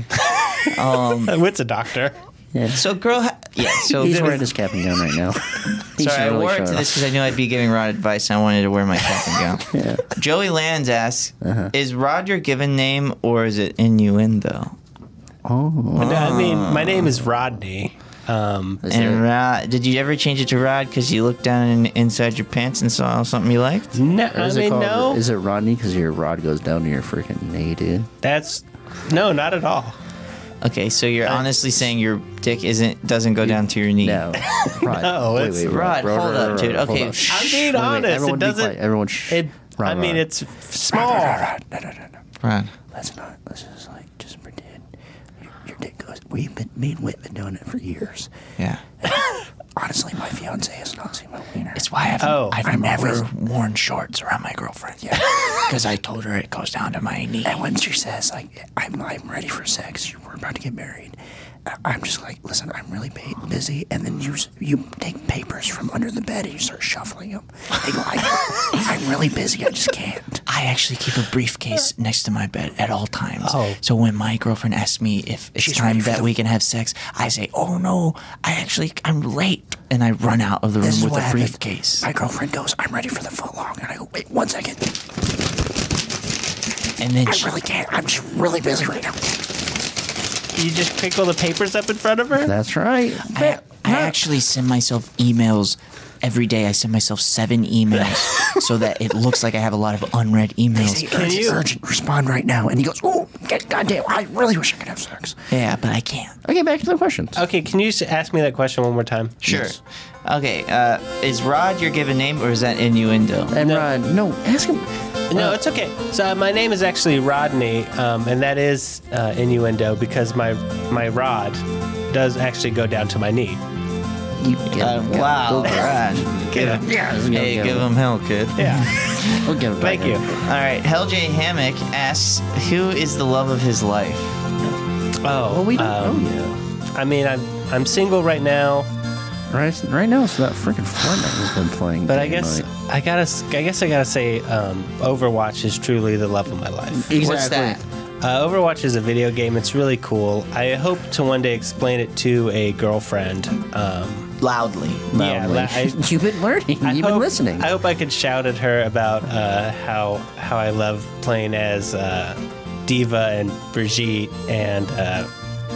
Um,
What's a doctor?
Yeah.
so girl, ha- yeah. So
He's
there
wearing
was-
his cap and gown right now. He's
Sorry, I
really
wore it
showing
to
off.
this because I knew I'd be giving Rod advice. And I wanted to wear my cap and gown.
Yeah.
Joey Lands asks,
Uh-huh.
"Is Rod your given name or is it innuendo?"
Oh.
No, I mean, my name is Rodney. Um,
Is
And
it-
Rod, did you ever change it to Rod because you looked down in, inside your pants and saw something you liked?
no,
Or
I
is it
mean,
called,
no.
Is it Rodney? Because your rod goes down to your freaking knee, dude.
That's no, not at all.
Okay, so you're honestly saying your dick isn't doesn't go down to your knee.
No. Rod.
No,
wait,
it's-
wait,
Rod, hold up, dude.
hold
Okay,
up.
shh.
I'm being
Wait, wait,
honest.
Everyone
It
be
doesn't.
quiet. Everyone shh.
It.
Rod,
I mean,
Rod.
it's small.
Rod, no, no, no, no.
Rod.
Let's not. Let's just like just pretend your, your dick goes. We've been me and Whit been doing it for years.
Yeah.
Honestly, my fiance has not seen my wiener.
It's why I've,
Oh.
I've
I'm
never
always-
worn shorts around my girlfriend.
Yeah.
Because I told her it goes down to my knee.
And when she says like, "I'm I'm ready for sex," we're about to get married. I- I'm just like, listen, I'm really ba- busy, and then you s- you take papers from under the bed and you start shuffling them. I go, I, I'm really busy, I just can't.
I actually keep a briefcase next to my bed at all times.
Oh.
So when my girlfriend asks me if it's
She's
time
ready for
that
the-
we can have sex, I say, "Oh no, I actually I'm late," and I run out of the room
This is
with
what
a
happens.
briefcase.
My girlfriend goes, "I'm ready for the foot long," and I go, "Wait one second.
And then
I
she,
really can't. I'm just really busy right now."
You just pick all the papers up in front of her.
That's right.
I, I actually send myself emails every day. I send myself seven emails so that it looks like I have a lot of unread
They
emails.
say,
Can
urgent,
you-
urgent, respond right now. And he goes, "Oh, God- goddamn, I really wish I could have sex."
Yeah, but I can't.
Okay, back to the questions.
Okay, can you s- ask me that question one more time?
Sure. Okay, uh, is Rod your given name or is that innuendo?
And Rod, no, ask him.
No, it's okay. So uh, my name is actually Rodney, um, and that is uh, innuendo because my my rod does actually go down to my knee.
You get
Uh,
him.
wow,
Go
Rod. Give him,
Yeah,
hey, give him hell, kid.
Yeah.
We'll give it back.
Thank you.
All right, Hell J Hammock asks, who is the love of his life?
Oh,
Well, we don't
um,
know yet.
I mean, I'm I'm single right now,
Right, right now, it's that freaking Fortnite has been playing.
but
day
I
and
guess
night.
I gotta s- I guess I gotta say um, Overwatch is truly the love of my life.
What's that?
Uh, Overwatch is a video game. It's really cool. I hope to one day explain it to a girlfriend. Um,
Loudly.
yeah,
Loudly.
la- I,
You've been learning.
I
You've
hope,
been listening.
I hope I could shout at her about uh, how how I love playing as uh, Diva and Brigitte and uh,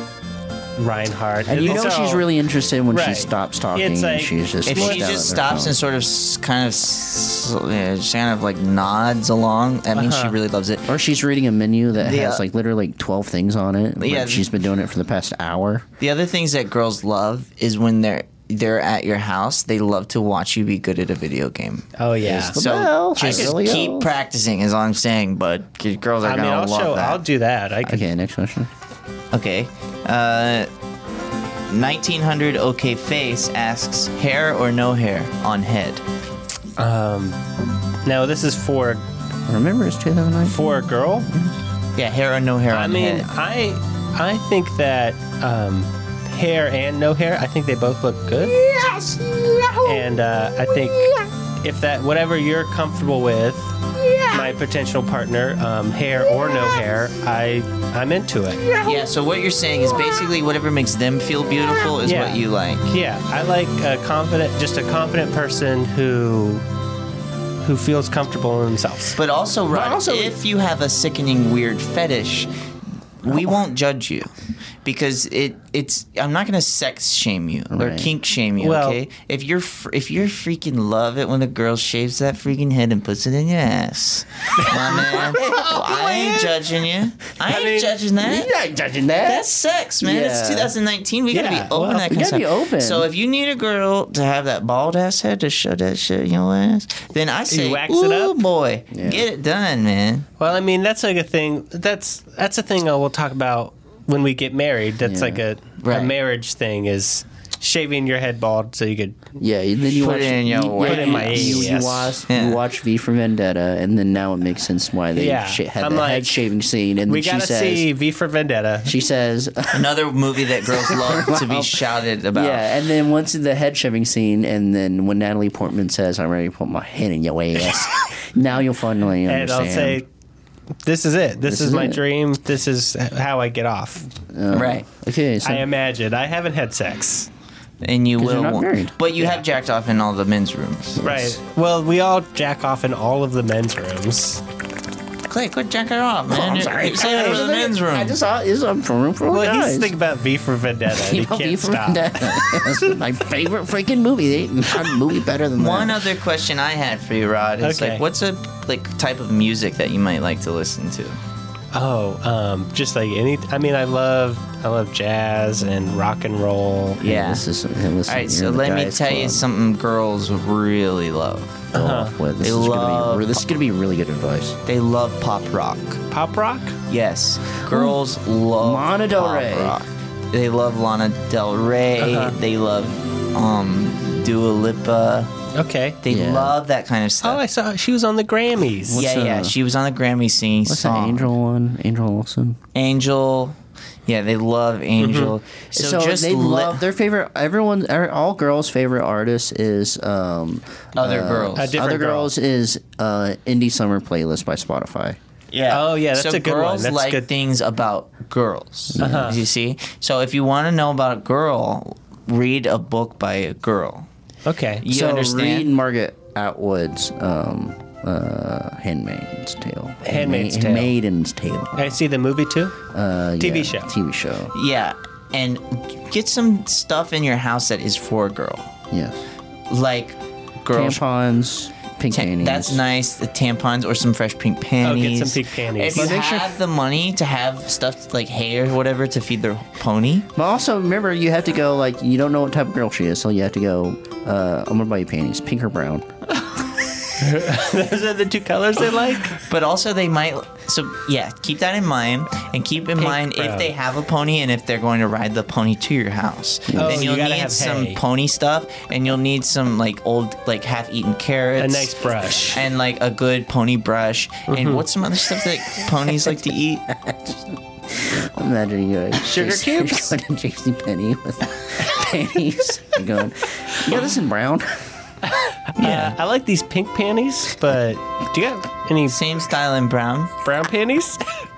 Reinhardt.
and you
It's
know
all-
she's really interested when she
Right.
stops talking.
It's
and
like-
she's just
If
looks
she
down
just
at their
stops
phone.
and sort of s- kind of s- yeah, just kind of like nods along, that means she
Uh-huh.
really loves it.
Or she's reading a menu that
Yeah.
has like literally like twelve things on it.
Yeah.
Yeah, she's been doing it for the past hour.
The other things that girls love is when they're they're at your house, they love to watch you be good at a video game.
Oh yeah.
So
Well,
just
I really
keep
will.
practicing is all I'm saying, but girls are
I mean,
gonna
I'll
love
show.
that.
I'll do that. I can.
Okay, next question.
Okay. Uh, nineteen hundred OK Face asks, hair or no hair on head?
Um, now this is for
Remember, it's two thousand nine.
for a girl.
Yeah, hair or no hair
I
on
mean,
head.
I I think that um, hair and no hair. I think they both look good.
Yes.
And uh, I think if that whatever you're comfortable with, my potential partner, um, hair or no hair, I I'm into it.
Yeah, so what you're saying is basically whatever makes them feel beautiful is
Yeah.
what you like.
Yeah, I like a confident, just a confident person who who feels comfortable in themselves.
But also, Rod,
also-
if you have a sickening, weird fetish, we won't judge you. Because it it's I'm not gonna sex shame you or
Right.
kink shame you,
Well-
okay? If you're fr- if you're freaking love it when a girl shaves that freaking head and puts it in your ass, my man, well, I ain't judging you. I ain't
mean,
judging that.
You're not judging that.
That's sex, man. It's
Yeah.
twenty nineteen. We gotta
Yeah,
be open.
well,
that
we
kind of
gotta be
stuff.
open.
So if you need a girl to have that bald ass head to show that shit in your ass, then I say,
wax
ooh,
it up?
boy,
Yeah.
get it done, man.
Well, I mean, that's like a thing. That's that's a thing we'll talk about when we get married. That's
Yeah.
like a,
Right.
a marriage thing is shaving your head bald so you could.
Yeah, and then you
Put
watch,
it in your
you,
way.
Put it in my
you, you
ass.
watch
Yeah.
you watch V for Vendetta, and then now it makes sense why they
Yeah,
sh- had
I'm
the
like,
head shaving scene. And
We
then she
gotta
says,
see V for Vendetta.
she says,
Another movie that girls love to be shouted about.
yeah, and then once the head shaving scene, and then when Natalie Portman says, "I'm ready to put my head in your ass," now you'll finally
And
understand.
I'll say, "This is it. This,
This
is,
is
my
it.
dream. This is how I get off."
Uh,
Right.
Okay, so
I imagine. I haven't had sex.
And you
'Cause
will,
you're not married.
but you have jacked off in all the men's rooms.
Right. Well, we all jack off in all of the men's rooms.
Clay, quit jacking off, man.
Oh, I'm
You're-
sorry.
You're saying it for the men's room.
I just saw it's a room for
Well,
guys.
he's thinking about V for Vendetta. And he
You know,
can't
V for
stop.
Vendetta. It's my favorite freaking movie. They ain't a movie better than that.
One other question I had for you, Rod, is
Okay.
like, what's a like type of music that you might like to listen to?
Oh, um, just like any. I mean, I love, I love jazz and rock and roll.
Yeah.
This is, hey, listen,
All right,
you're
so
in the
let me
guys
tell you
club.
something girls really love.
Go
Uh-huh.
off with. This
They
is gonna
love-
be, re- this is gonna be really good advice.
They love pop rock.
Pop rock?
Yes, girls love
Lana Del
pop
Rey.
rock. They love Lana Del Rey.
Uh-huh.
They love um, Dua Lipa.
Okay.
They
Yeah.
love that kind of stuff.
Oh, I saw she was on the Grammys.
What's,
yeah, yeah.
uh,
She was on the Grammy singing
What's
song.
that Angel one? Angel Olsen.
Angel. Yeah, they love Angel. So,
So,
just
they
li-
love their favorite. Everyone, er, all girls' favorite artist is um,
Other
uh,
girls.
A different
Other
girl.
girls is uh, Indie Summer Playlist by Spotify.
Yeah.
Oh, yeah, that's
so
a good one.
girls
That's
like
good.
things about girls.
Uh-huh.
You see. So if you want to know about a girl, read a book by a girl.
Okay.
You
so
understand?
read Margaret Atwood's um, uh, Handmaid's Tale.
Handmaid's
Handma-
Tale.
Maiden's Tale.
I see the movie too.
Uh,
T V
yeah,
show.
T V show.
Yeah, and get some stuff in your house that is for a girl,
Yes.
like girls.
Tampons, pink
Ta-
panties.
that's nice. The tampons or some fresh pink panties.
Oh, some pink panties.
If you
But make sure-
have the money to have stuff like hay or whatever to feed their pony,
But also remember, you have to go like you don't know what type of girl she is, so you have to go. Uh, I'm gonna buy you panties, pink or brown.
Those are the two colors they like.
but also they might. So yeah, keep that in mind, and keep in
Pink,
mind if
brown.
they have a pony and if they're going to ride the pony to your house,
Oh,
then
you
you'll
gotta
need
have
some
hay.
pony stuff, and you'll need some like old like half-eaten
A
carrots.
nice brush.
And like a good pony brush.
Mm-hmm.
And what's some other stuff that ponies like to eat?
I'm imagining you like,
Sugar
just-
cubes?
going to JCPenney with panties. and going, you got this in brown?
Yeah, I like these pink panties, but do you have any
Same style in brown.
brown panties?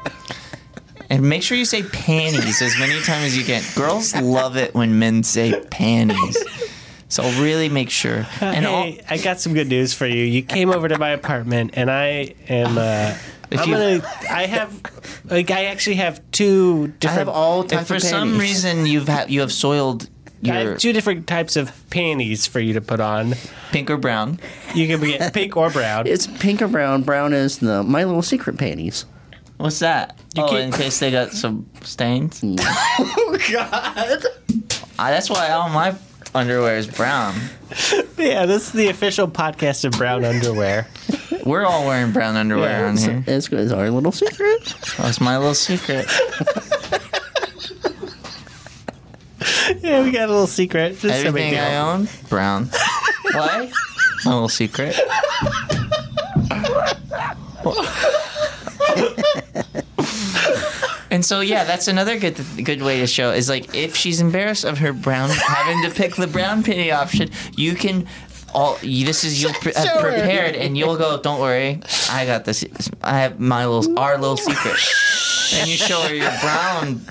And make sure you say panties as many times as you can. Girls love it when men say panties. So really make sure. And all,
Hey, I got some good news for you. You came over to my apartment, and I am. Uh,
If
I'm
you-
gonna. I have. Like, I actually have two
I
different.
have all
if
types
for
of
some
panties.
reason you've ha- you have soiled
I
your
have two different types of panties for you to put on.
pink or brown.
You can get pink or brown.
It's pink or brown. Brown is the My Little Secret panties.
What's that?
You
oh,
can't-
in case they got some stains.
Oh God!
Ah, that's why all my underwear is brown.
Yeah, this is the official podcast of brown underwear.
We're all wearing brown underwear
Yeah,
on
It's,
here.
it's, it's our little secret.
That's my little secret.
Yeah, we got a little secret. Just no big
Everything
deal.
I own, brown. Why? My little secret. And so yeah, that's another good good way to show is like if she's embarrassed of her brown having to pick the brown penny option, you can all you, this is you'll pre- have prepared and you'll go. Don't worry, I got this. I have my little our little secret, and you show her your brown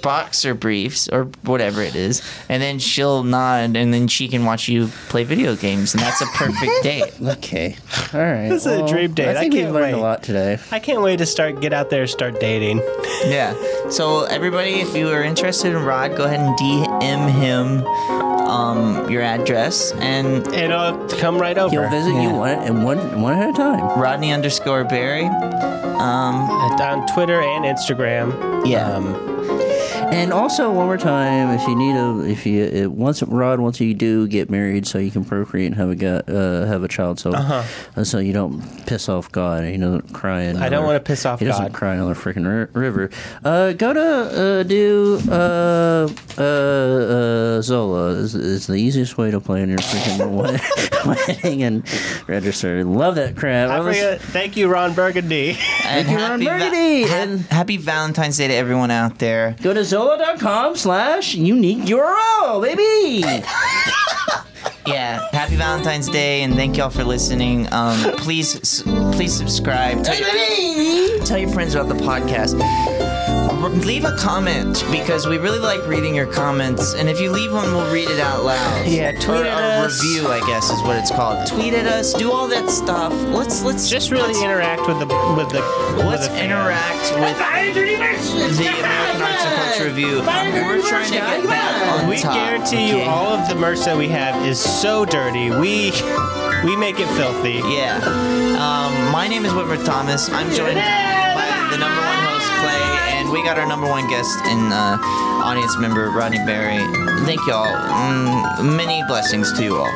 boxer briefs or whatever it is, and then she'll nod, and then she can watch you play video games, and that's a perfect date.
Okay, all right.
This is
well,
a dream date.
I think
I
we've
can't
learned
wait.
a lot today.
I can't wait to start get out there and start dating.
Yeah. So everybody, if you are interested in Rod, go ahead and D M him um, your address, and
it'll come right over.
He'll visit you one, and one one at a time.
Rodney underscore Barry. Um,
on Twitter and Instagram.
Yeah.
Um,
And also, one more time, if you need a, if you it, once Rod, once you do get married, so you can procreate and have a gu- uh, have a child, so
Uh-huh.
uh, so you don't piss off God, he doesn't cry. Another,
I don't want to piss off
He doesn't
God.
cry another freaking ri- river. Uh, go to uh, do uh, uh, uh, Zola is, is the easiest way to plan your freaking wedding and register. Love that crap.
I
I was-
forget, thank you, Ron Burgundy.
And
Thank you, Ron
happy,
Burgundy.
va-
And
happy Valentine's Day to everyone out there.
go to zola.com slash unique U R L, baby.
Yeah, happy Valentine's Day, and thank y'all for listening. Um, please, s- please subscribe. Tell your, tell your friends about the podcast. Leave a comment because we really like reading your comments, and if you leave one, we'll read it out loud.
Yeah, tweet
or,
at
or
us.
review, I guess, is what it's called. Tweet at us. Do all that stuff. Let's let's
Just really
let's,
interact with the with the.
let's
with the
interact with the American Arts and Culture Review. We're trying to get back on
We
top.
guarantee you,
okay?
all of the merch that we have is so dirty. We we make it filthy.
Yeah. Um, my name is Whitmer Thomas. I'm joined by the number one host, Clay, and we got our number one guest and uh, audience member, Rodney Barry. Thank y'all. Mm, many blessings to you all.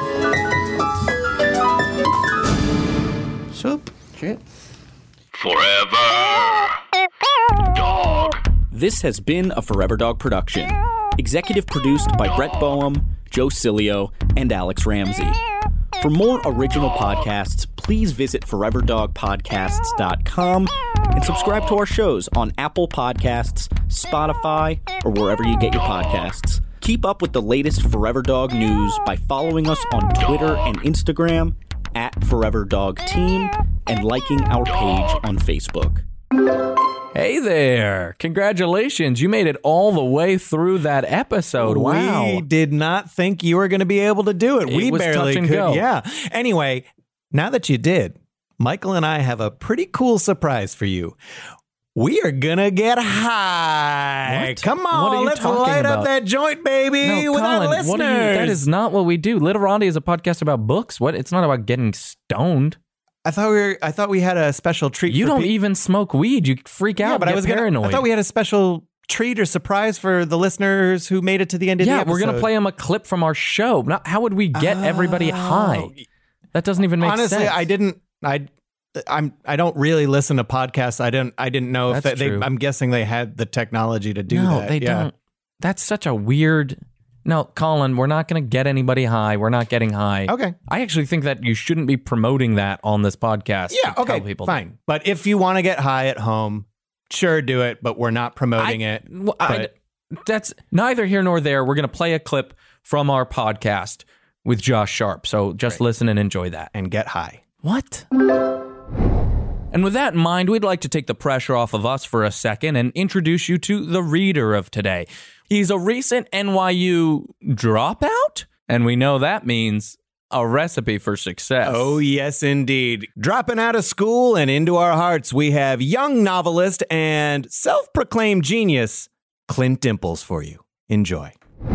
Soup. Shit.
Forever Dog.
This has been a Forever Dog production. Executive produced by Brett Boehm, Joe Cilio, and Alex Ramsey. For more original podcasts, please visit forever dog podcasts dot com and subscribe to our shows on Apple Podcasts, Spotify, or wherever you get your podcasts. Keep up with the latest Forever Dog news by following us on Twitter and Instagram at Forever Dog Team and liking our page on Facebook.
Hey there. Congratulations. You made it all the way through that episode. Wow.
We did not think you were going to be able to do it.
It
we
was
barely
touch and
could.
go.
Yeah. Anyway, now that you did, Michael and I have a pretty cool surprise for you. We are going to get high.
What?
Come
What are
on,
you
let's
talking
light
about?
up that joint, baby,
No,
with our
Colin,
listeners.
what are you, that is not what we do. Literati is a podcast about books. What? It's not about getting stoned.
I thought we were, I thought we had a special treat.
You
for
don't
pe-
even smoke weed. You freak out.
Yeah, but
and
I was
get
gonna,
paranoid.
I thought we had a special treat or surprise for the listeners who made it to the end of the
yeah,
episode.
we're gonna play them a clip from our show. Not, how would we get everybody high? That doesn't even make
Honestly,
sense.
I didn't. I. I'm. I don't really listen to podcasts. I didn't. I didn't know if
That's
they,
true.
I'm guessing they had the technology to do
no,
that.
they
yeah.
don't. That's such a weird. No, Colin, we're not going to get anybody high. We're not getting high.
Okay.
I actually think that you shouldn't be promoting that on this podcast.
Yeah.
to tell
Okay.
people
Fine.
that.
But if you want to get high at home, sure, do it. But we're not promoting
I-
it.
well, I-
But-
that's neither here nor there. We're going to play a clip from our podcast with Josh Sharp. So just listen and enjoy that.
And get high.
What? And with that in mind, we'd like to take the pressure off of us for a second and introduce you to the reader of today. He's a recent N Y U dropout, and we know that means a recipe for success.
Oh, yes, indeed. Dropping out of school and into our hearts, we have young novelist and self-proclaimed genius, Clint Dimples, for you. Enjoy.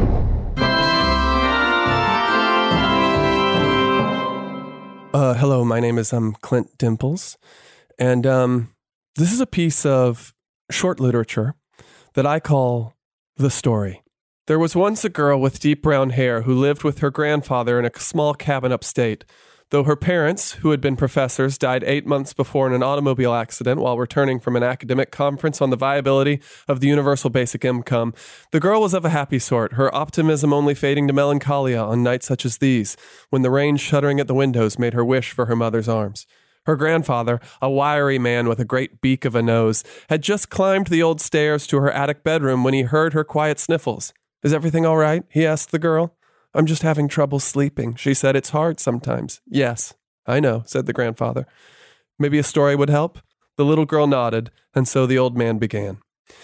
Uh, hello, my name is um, Clint Dimples, and um, this is a piece of short literature that I call The Story. There was once a girl with deep brown hair who lived with her grandfather in a small cabin upstate. Though her parents, who had been professors, died eight months before in an automobile accident while returning from an academic conference on the viability of the universal basic income, the girl was of a happy sort, her optimism only fading to melancholia on nights such as these, when the rain shuddering at the windows made her wish for her mother's arms. Her grandfather, a wiry man with a great beak of a nose, had just climbed the old stairs to her attic bedroom when he heard her quiet sniffles. "Is everything all right?" he asked the girl. "I'm just having trouble sleeping," she said. "It's hard sometimes." "Yes, I know," said the grandfather. "Maybe a story would help?" The little girl nodded, and so the old man began.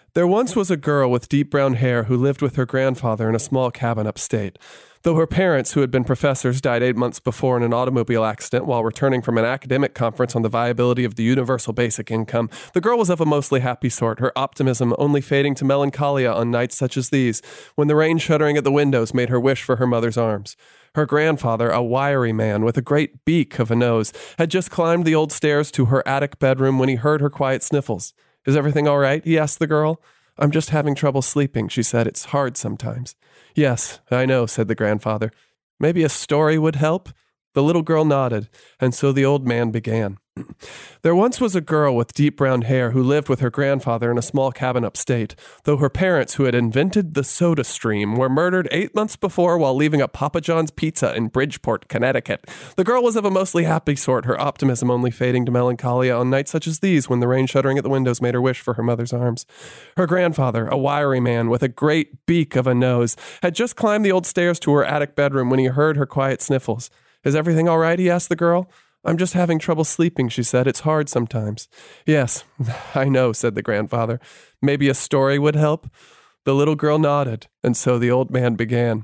There once was a girl with deep brown hair who lived with her grandfather in a small cabin upstate. Though her parents, who had been professors, died eight months before in an automobile accident while returning from an academic conference on the viability of the universal basic income, the girl was of a mostly happy sort, her optimism only fading to melancholia on nights such as these, when the rain shuddering at the windows made her wish for her mother's arms. Her grandfather, a wiry man with a great beak of a nose, had just climbed the old stairs to her attic bedroom when he heard her quiet sniffles. "Is everything all right?" he asked the girl. "I'm just having trouble sleeping," she said. "It's hard sometimes." "Yes, I know," said the grandfather. "Maybe a story would help?" The little girl nodded, and so the old man began. There once was a girl with deep brown hair who lived with her grandfather in a small cabin upstate, though her parents, who had invented the soda stream, were murdered eight months before while leaving a Papa John's pizza in Bridgeport, Connecticut. The girl was of a mostly happy sort, her optimism only fading to melancholia on nights such as these when the rain shuddering at the windows made her wish for her mother's arms. Her grandfather, a wiry man with a great beak of a nose, had just climbed the old stairs to her attic bedroom when he heard her quiet sniffles. "Is everything all right?" he asked the girl. "I'm just having trouble sleeping," she said. "It's hard sometimes." "Yes, I know," said the grandfather. "Maybe a story would help?" The little girl nodded, and so the old man began.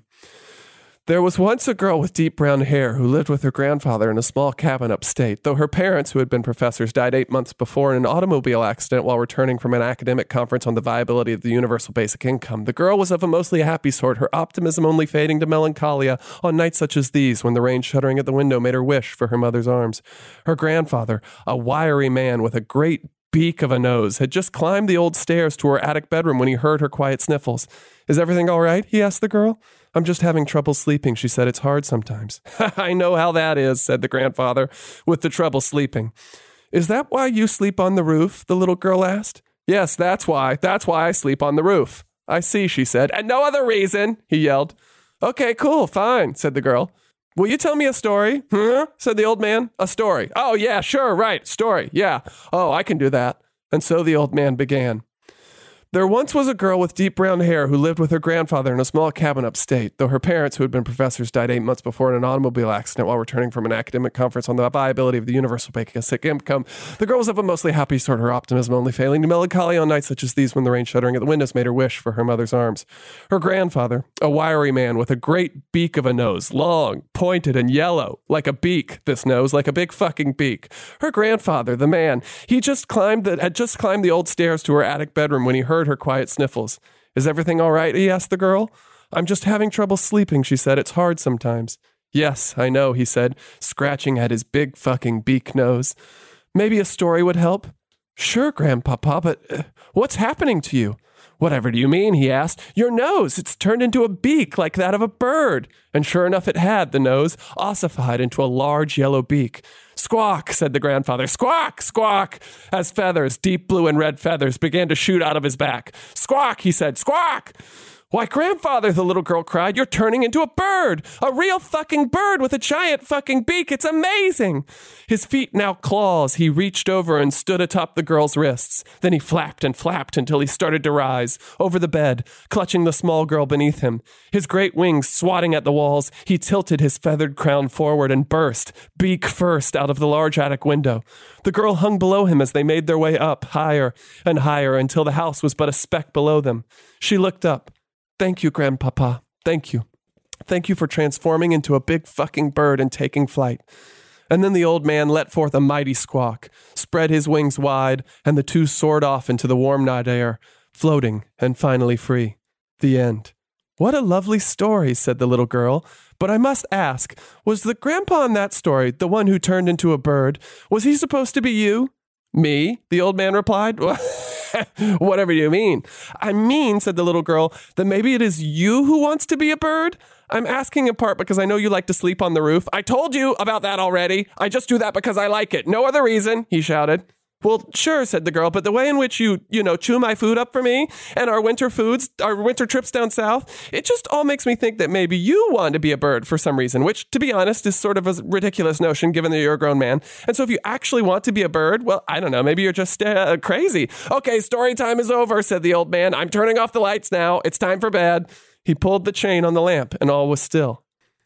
There was once a girl with deep brown hair who lived with her grandfather in a small cabin upstate, though her parents, who had been professors, died eight months before in an automobile accident while returning from an academic conference on the viability of the universal basic income. The girl was of a mostly happy sort, her optimism only fading to melancholia on nights such as these when the rain shuddering at the window made her wish for her mother's arms. Her grandfather, a wiry man with a great beak of a nose, had just climbed the old stairs to her attic bedroom when he heard her quiet sniffles. "Is everything all right?" he asked the girl. "I'm just having trouble sleeping," she said. "It's hard sometimes." "I know how that is," said the grandfather, "with the trouble sleeping." "Is that why you sleep on the roof?" the little girl asked. "Yes, that's why. That's why I sleep on the roof." "I see," she said. "And no other reason," he yelled. "Okay, cool, fine," said the girl. "Will you tell me a story?" "Huh?" said the old man. "A story. Oh, yeah, sure, right, story, yeah. Oh, I can do that." And so the old man began. There once was a girl with deep brown hair who lived with her grandfather in a small cabin upstate, though her parents, who had been professors, died eight months before in an automobile accident while returning from an academic conference on the viability of the universal basic income. The girl was of a mostly happy sort, her optimism only failing to melancholy on nights such as these when the rain shuddering at the windows made her wish for her mother's arms. Her grandfather, a wiry man with a great beak of a nose, long, pointed, and yellow, like a beak, this nose, like a big fucking beak. Her grandfather, the man, he just climbed the, had just climbed the old stairs to her attic bedroom when he heard her quiet sniffles. "Is everything all right?" he asked the girl. "I'm just having trouble sleeping," she said. "It's hard sometimes." "Yes, I know," he said, scratching at his big fucking beak nose. "Maybe a story would help?" "Sure, Grandpapa, but uh, what's happening to you?" "Whatever do you mean?" he asked. "Your nose, it's turned into a beak like that of a bird." And sure enough, it had, the nose, ossified into a large yellow beak. "Squawk," said the grandfather. "Squawk, squawk," as feathers, deep blue and red feathers, began to shoot out of his back. "Squawk," he said. "Squawk." "Why, grandfather," the little girl cried, "you're turning into a bird, a real fucking bird with a giant fucking beak. It's amazing." His feet now claws, he reached over and stood atop the girl's wrists. Then he flapped and flapped until he started to rise, over the bed, clutching the small girl beneath him. His great wings swatting at the walls, he tilted his feathered crown forward and burst, beak first, out of the large attic window. The girl hung below him as they made their way up, higher and higher, until the house was but a speck below them. She looked up. "Thank you, Grandpapa. Thank you. Thank you for transforming into a big fucking bird and taking flight." And then the old man let forth a mighty squawk, spread his wings wide, and the two soared off into the warm night air, floating and finally free. The end. "What a lovely story," said the little girl. "But I must ask, was the grandpa in that story, the one who turned into a bird, was he supposed to be you?" "Me?" the old man replied. "Whatever you mean." "I mean," said the little girl, "that maybe it is you who wants to be a bird? I'm asking in part because I know you like to sleep on the roof." "I told you about that already. I just do that because I like it. No other reason," he shouted. "Well, sure," said the girl, "but the way in which you, you know, chew my food up for me and our winter foods, our winter trips down south, it just all makes me think that maybe you want to be a bird for some reason, which, to be honest, is sort of a ridiculous notion given that you're a grown man. And so if you actually want to be a bird, well, I don't know, maybe you're just uh, crazy." "Okay, story time is over," said the old man. "I'm turning off the lights now. It's time for bed." He pulled the chain on the lamp and all was still.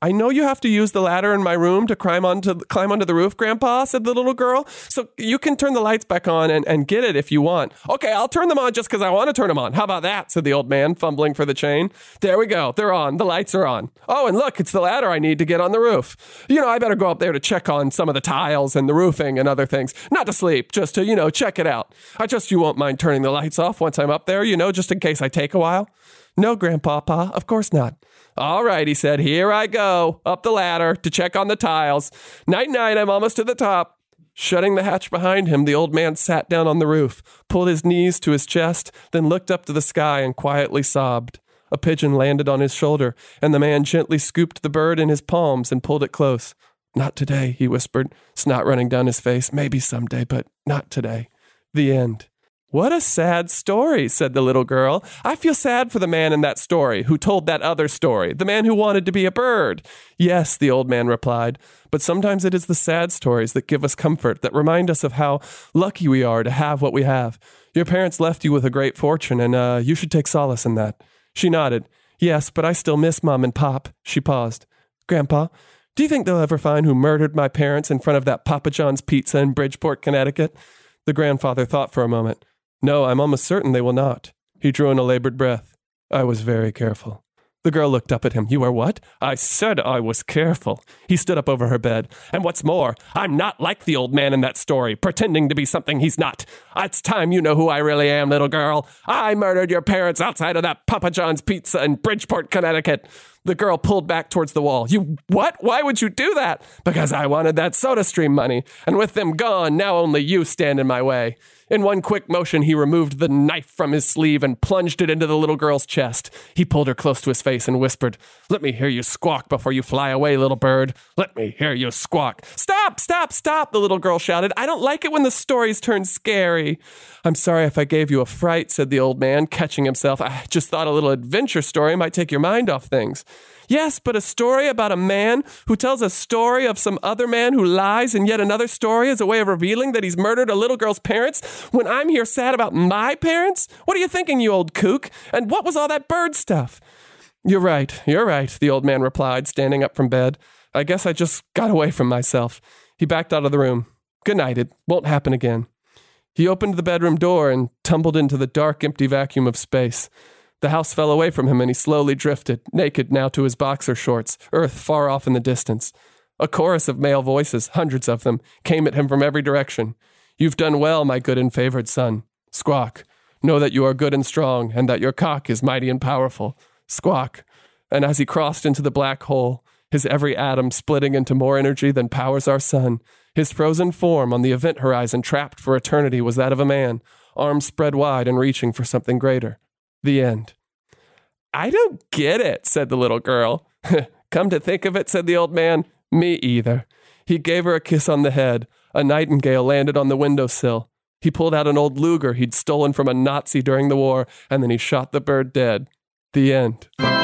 I know you have to use the ladder in my room to climb onto climb onto the roof, Grandpa, said the little girl. So you can turn the lights back on and, and get it if you want. Okay, I'll turn them on just because I want to turn them on. How about that, said the old man, fumbling for the chain. There we go. They're on. The lights are on. Oh, and look, it's the ladder I need to get on the roof. You know, I better go up there to check on some of the tiles and the roofing and other things. Not to sleep, just to, you know, check it out. I trust you won't mind turning the lights off once I'm up there, you know, just in case I take a while. No, Grandpapa, of course not. All right, he said, here I go, up the ladder to check on the tiles. Night-night, I'm almost to the top. Shutting the hatch behind him, the old man sat down on the roof, pulled his knees to his chest, then looked up to the sky and quietly sobbed. A pigeon landed on his shoulder, and the man gently scooped the bird in his palms and pulled it close. Not today, he whispered, snot running down his face. Maybe someday, but not today. The end. What a sad story, said the little girl. I feel sad for the man in that story who told that other story, the man who wanted to be a bird. Yes, the old man replied, but sometimes it is the sad stories that give us comfort, that remind us of how lucky we are to have what we have. Your parents left you with a great fortune, and uh, you should take solace in that. She nodded. Yes, but I still miss Mom and Pop. She paused. Grandpa, do you think they'll ever find who murdered my parents in front of that Papa John's Pizza in Bridgeport, Connecticut? The grandfather thought for a moment. No, I'm almost certain they will not. He drew in a labored breath. I was very careful. The girl looked up at him. You were what? I said I was careful. He stood up over her bed. And what's more, I'm not like the old man in that story, pretending to be something he's not. It's time you know who I really am, little girl. I murdered your parents outside of that Papa John's Pizza in Bridgeport, Connecticut. The girl pulled back towards the wall. You what? Why would you do that? Because I wanted that SodaStream money. And with them gone, now only you stand in my way. In one quick motion, he removed the knife from his sleeve and plunged it into the little girl's chest. He pulled her close to his face and whispered, Let me hear you squawk before you fly away, little bird. Let me hear you squawk. Stop, stop, stop, the little girl shouted. I don't like it when the stories turn scary. I'm sorry if I gave you a fright, said the old man, catching himself. I just thought a little adventure story might take your mind off things. Yes, but a story about a man who tells a story of some other man who lies and yet another story as a way of revealing that he's murdered a little girl's parents when I'm here sad about my parents? What are you thinking, you old kook? And what was all that bird stuff? You're right, you're right, the old man replied, standing up from bed. I guess I just got away from myself. He backed out of the room. Good night, it won't happen again. He opened the bedroom door and tumbled into the dark, empty vacuum of space. The house fell away from him and he slowly drifted, naked now to his boxer shorts, earth far off in the distance. A chorus of male voices, hundreds of them, came at him from every direction. You've done well, my good and favored son. Squawk. Know that you are good and strong, and that your cock is mighty and powerful. Squawk. And as he crossed into the black hole, his every atom splitting into more energy than powers our sun, his frozen form on the event horizon trapped for eternity was that of a man, arms spread wide and reaching for something greater. The end. I don't get it, said the little girl. Come to think of it, said the old man, me either. He gave her a kiss on the head. A nightingale landed on the windowsill. He pulled out an old Luger he'd stolen from a Nazi during the war, and then he shot the bird dead. The end.